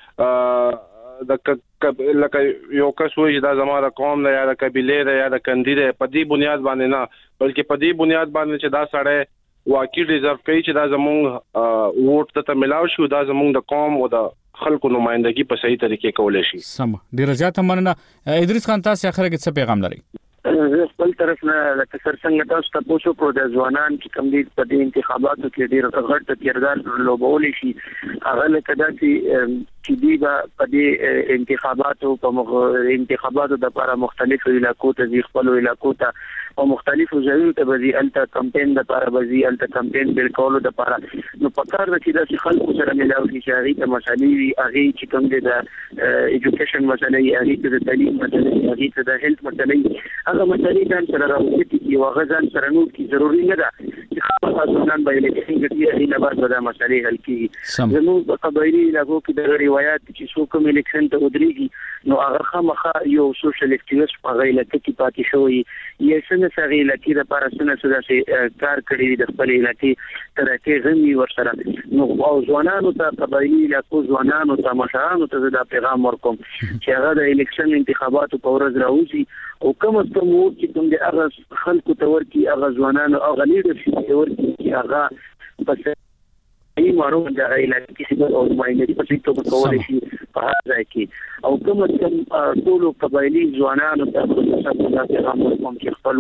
د لکه یو کس وایي دا زموږ د قوم نه یا د قبيله ده یا د کندي ده په دې بنیاد باندې نه بلکې په دې بنیاد باندې چې دا سړی واقعي ډیزرو کوي چې دا زموږ ووټ ته ملاو شي دا زموږ د قوم او د خلکو نمائندګي په صحیح طریقې کولای شي. سم ډیر زیاته مننه. ادریس خان تاسو اخره کې څه پیغام لرئ؟ خپل طرف نه لکه څنګه تاسو تاسو کو د ځوانان چې کوم دي په دې انتخاباتو کې ډیر غټ کردار لوبول شي هغه لکه چې دی په دې انتخاباتو د لپاره مختلفو علاقو ته خپل علاقو ته او مختلفو ځایونو ته بزي الته کمپاین د لپاره بزي الته کمپاین بالکل د لپاره نو پکار د چې د خلکو سره ملاوي شي هغه ته مسالې وي هغه چې کوم دي د ایجوکیشن مسالې هغه د تعلیم مسالې هغه د هیلث مسالې هغه مسالې ځان سره راوځي چې هغه ځان سره نو کی ضروري نه ده چې خاصه ځوانان به الیکشن کې هغه نه بعد د مسالې حل کیږي. زموږ په قبایلی علاقو کې د روایت چې څوک کوم الیکشن ته ودرېږي نو هغه خامخا یو سوشل اکټیویست په غیله کې پاتې شوی یې څنګه سغې لکه د پارسنه سره کار کړی د خپل علاقې ترکه غمی ورسره نو او ځوانانو ته قبایلی علاقو ځوانانو ته مشرانو ته د پیغام ورکوم چې هغه د الیکشن انتخاباتو په ورځ راوځي او کوم څه مو چې کوم د هغه خلکو ته ورکی هغه ځوانانو او لیډرشپ ته ورکی چې هغه په ای مارو د علاقې کې او ماینري په څیر توګه کولای شي په هر ځای کې او کوم ټول قبایلی ځوانانو ته د پیغام ورکوم چې خپل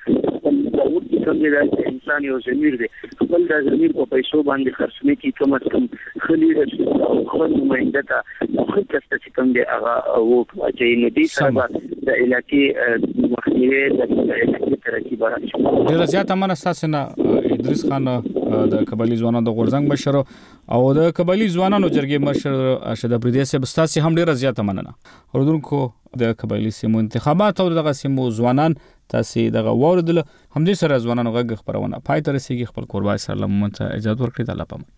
وټه کوم د انسان یو ضمیر دی خپل د ضمیر په پیسو باندې خرڅنه کې کوم خلیل او خپل نماینده ته خپل چې کوم دی هغه وټ چې ندي سره د علاقې مخنیوي د علاقې ترقی برابر ډیر زیات امانه ساسنه ادریس خان د قبایلی ځوانانو د غورځنګ مشر او د قبایلی ځوانانو جرګې مشر ارشد افریدی صاحب ستاسو هم ډیر زیات امانه اوردونکو د قبایلی سیمو انتخابات او دغه سیمو ځوانان تاسو دغه وردل هم دې سره ځوانانو غږ خبرونه پای تر رسیدي خپل قربای سره لمونته اجازه ورکړي د الله پامه.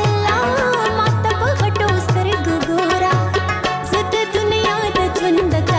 the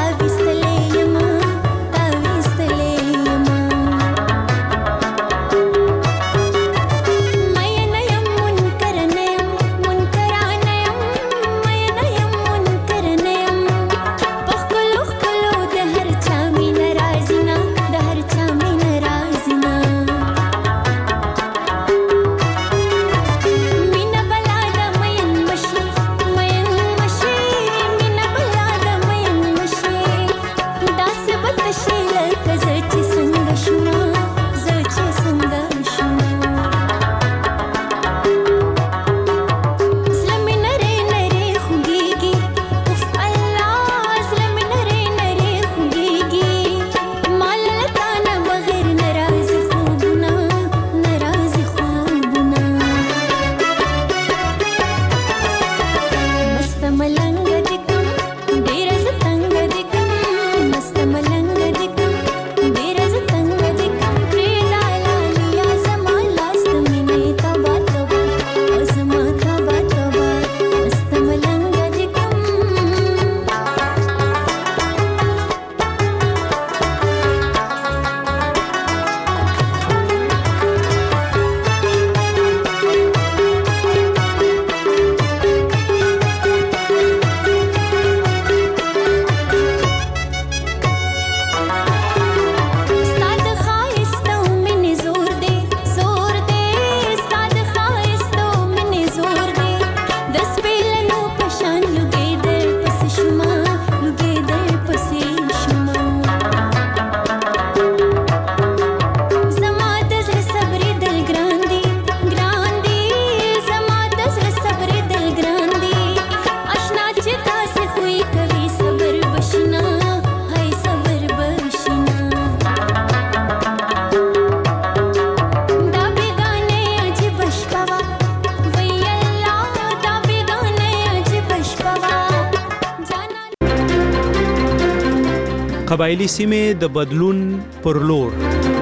قبایلی سیمې د بدلون پر لور.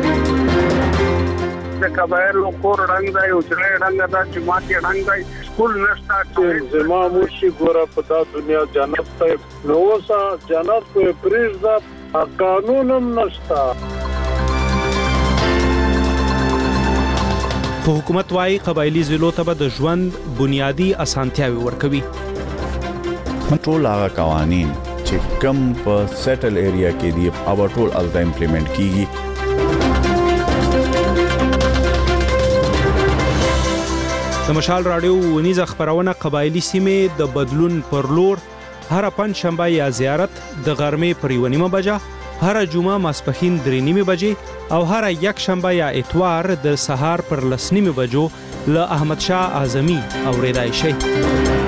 د قبایلو کور رنگ دی او چې رنگ دا چې ماته رنگ دی سکول نشته چې زما موشي ګوره په دا دنیا جنت ته نو وسه جنت په پریز دا قانونم نشته. خو حکومت وايي قبایلی ضلعو ته د ژوند بنیادی اسانتیاوي ورکوي. ټول هغه قوانین چې کم په سیټل ایریا کې دی او ټول الته امپلیمنٹ کیږي. د مشال رادیو ونیزه خبرونه قبایلی سیمې د بدلون پر لور هر پنځ شنبه یا زیارت د غرمې پر 1:30 بجه، هر جمعه ماسپښین 3:30 بجې او هر یک شنبه یا اتوار د سهار پر 10:30 بجو له احمد شاه اعظمي اوریدای شي.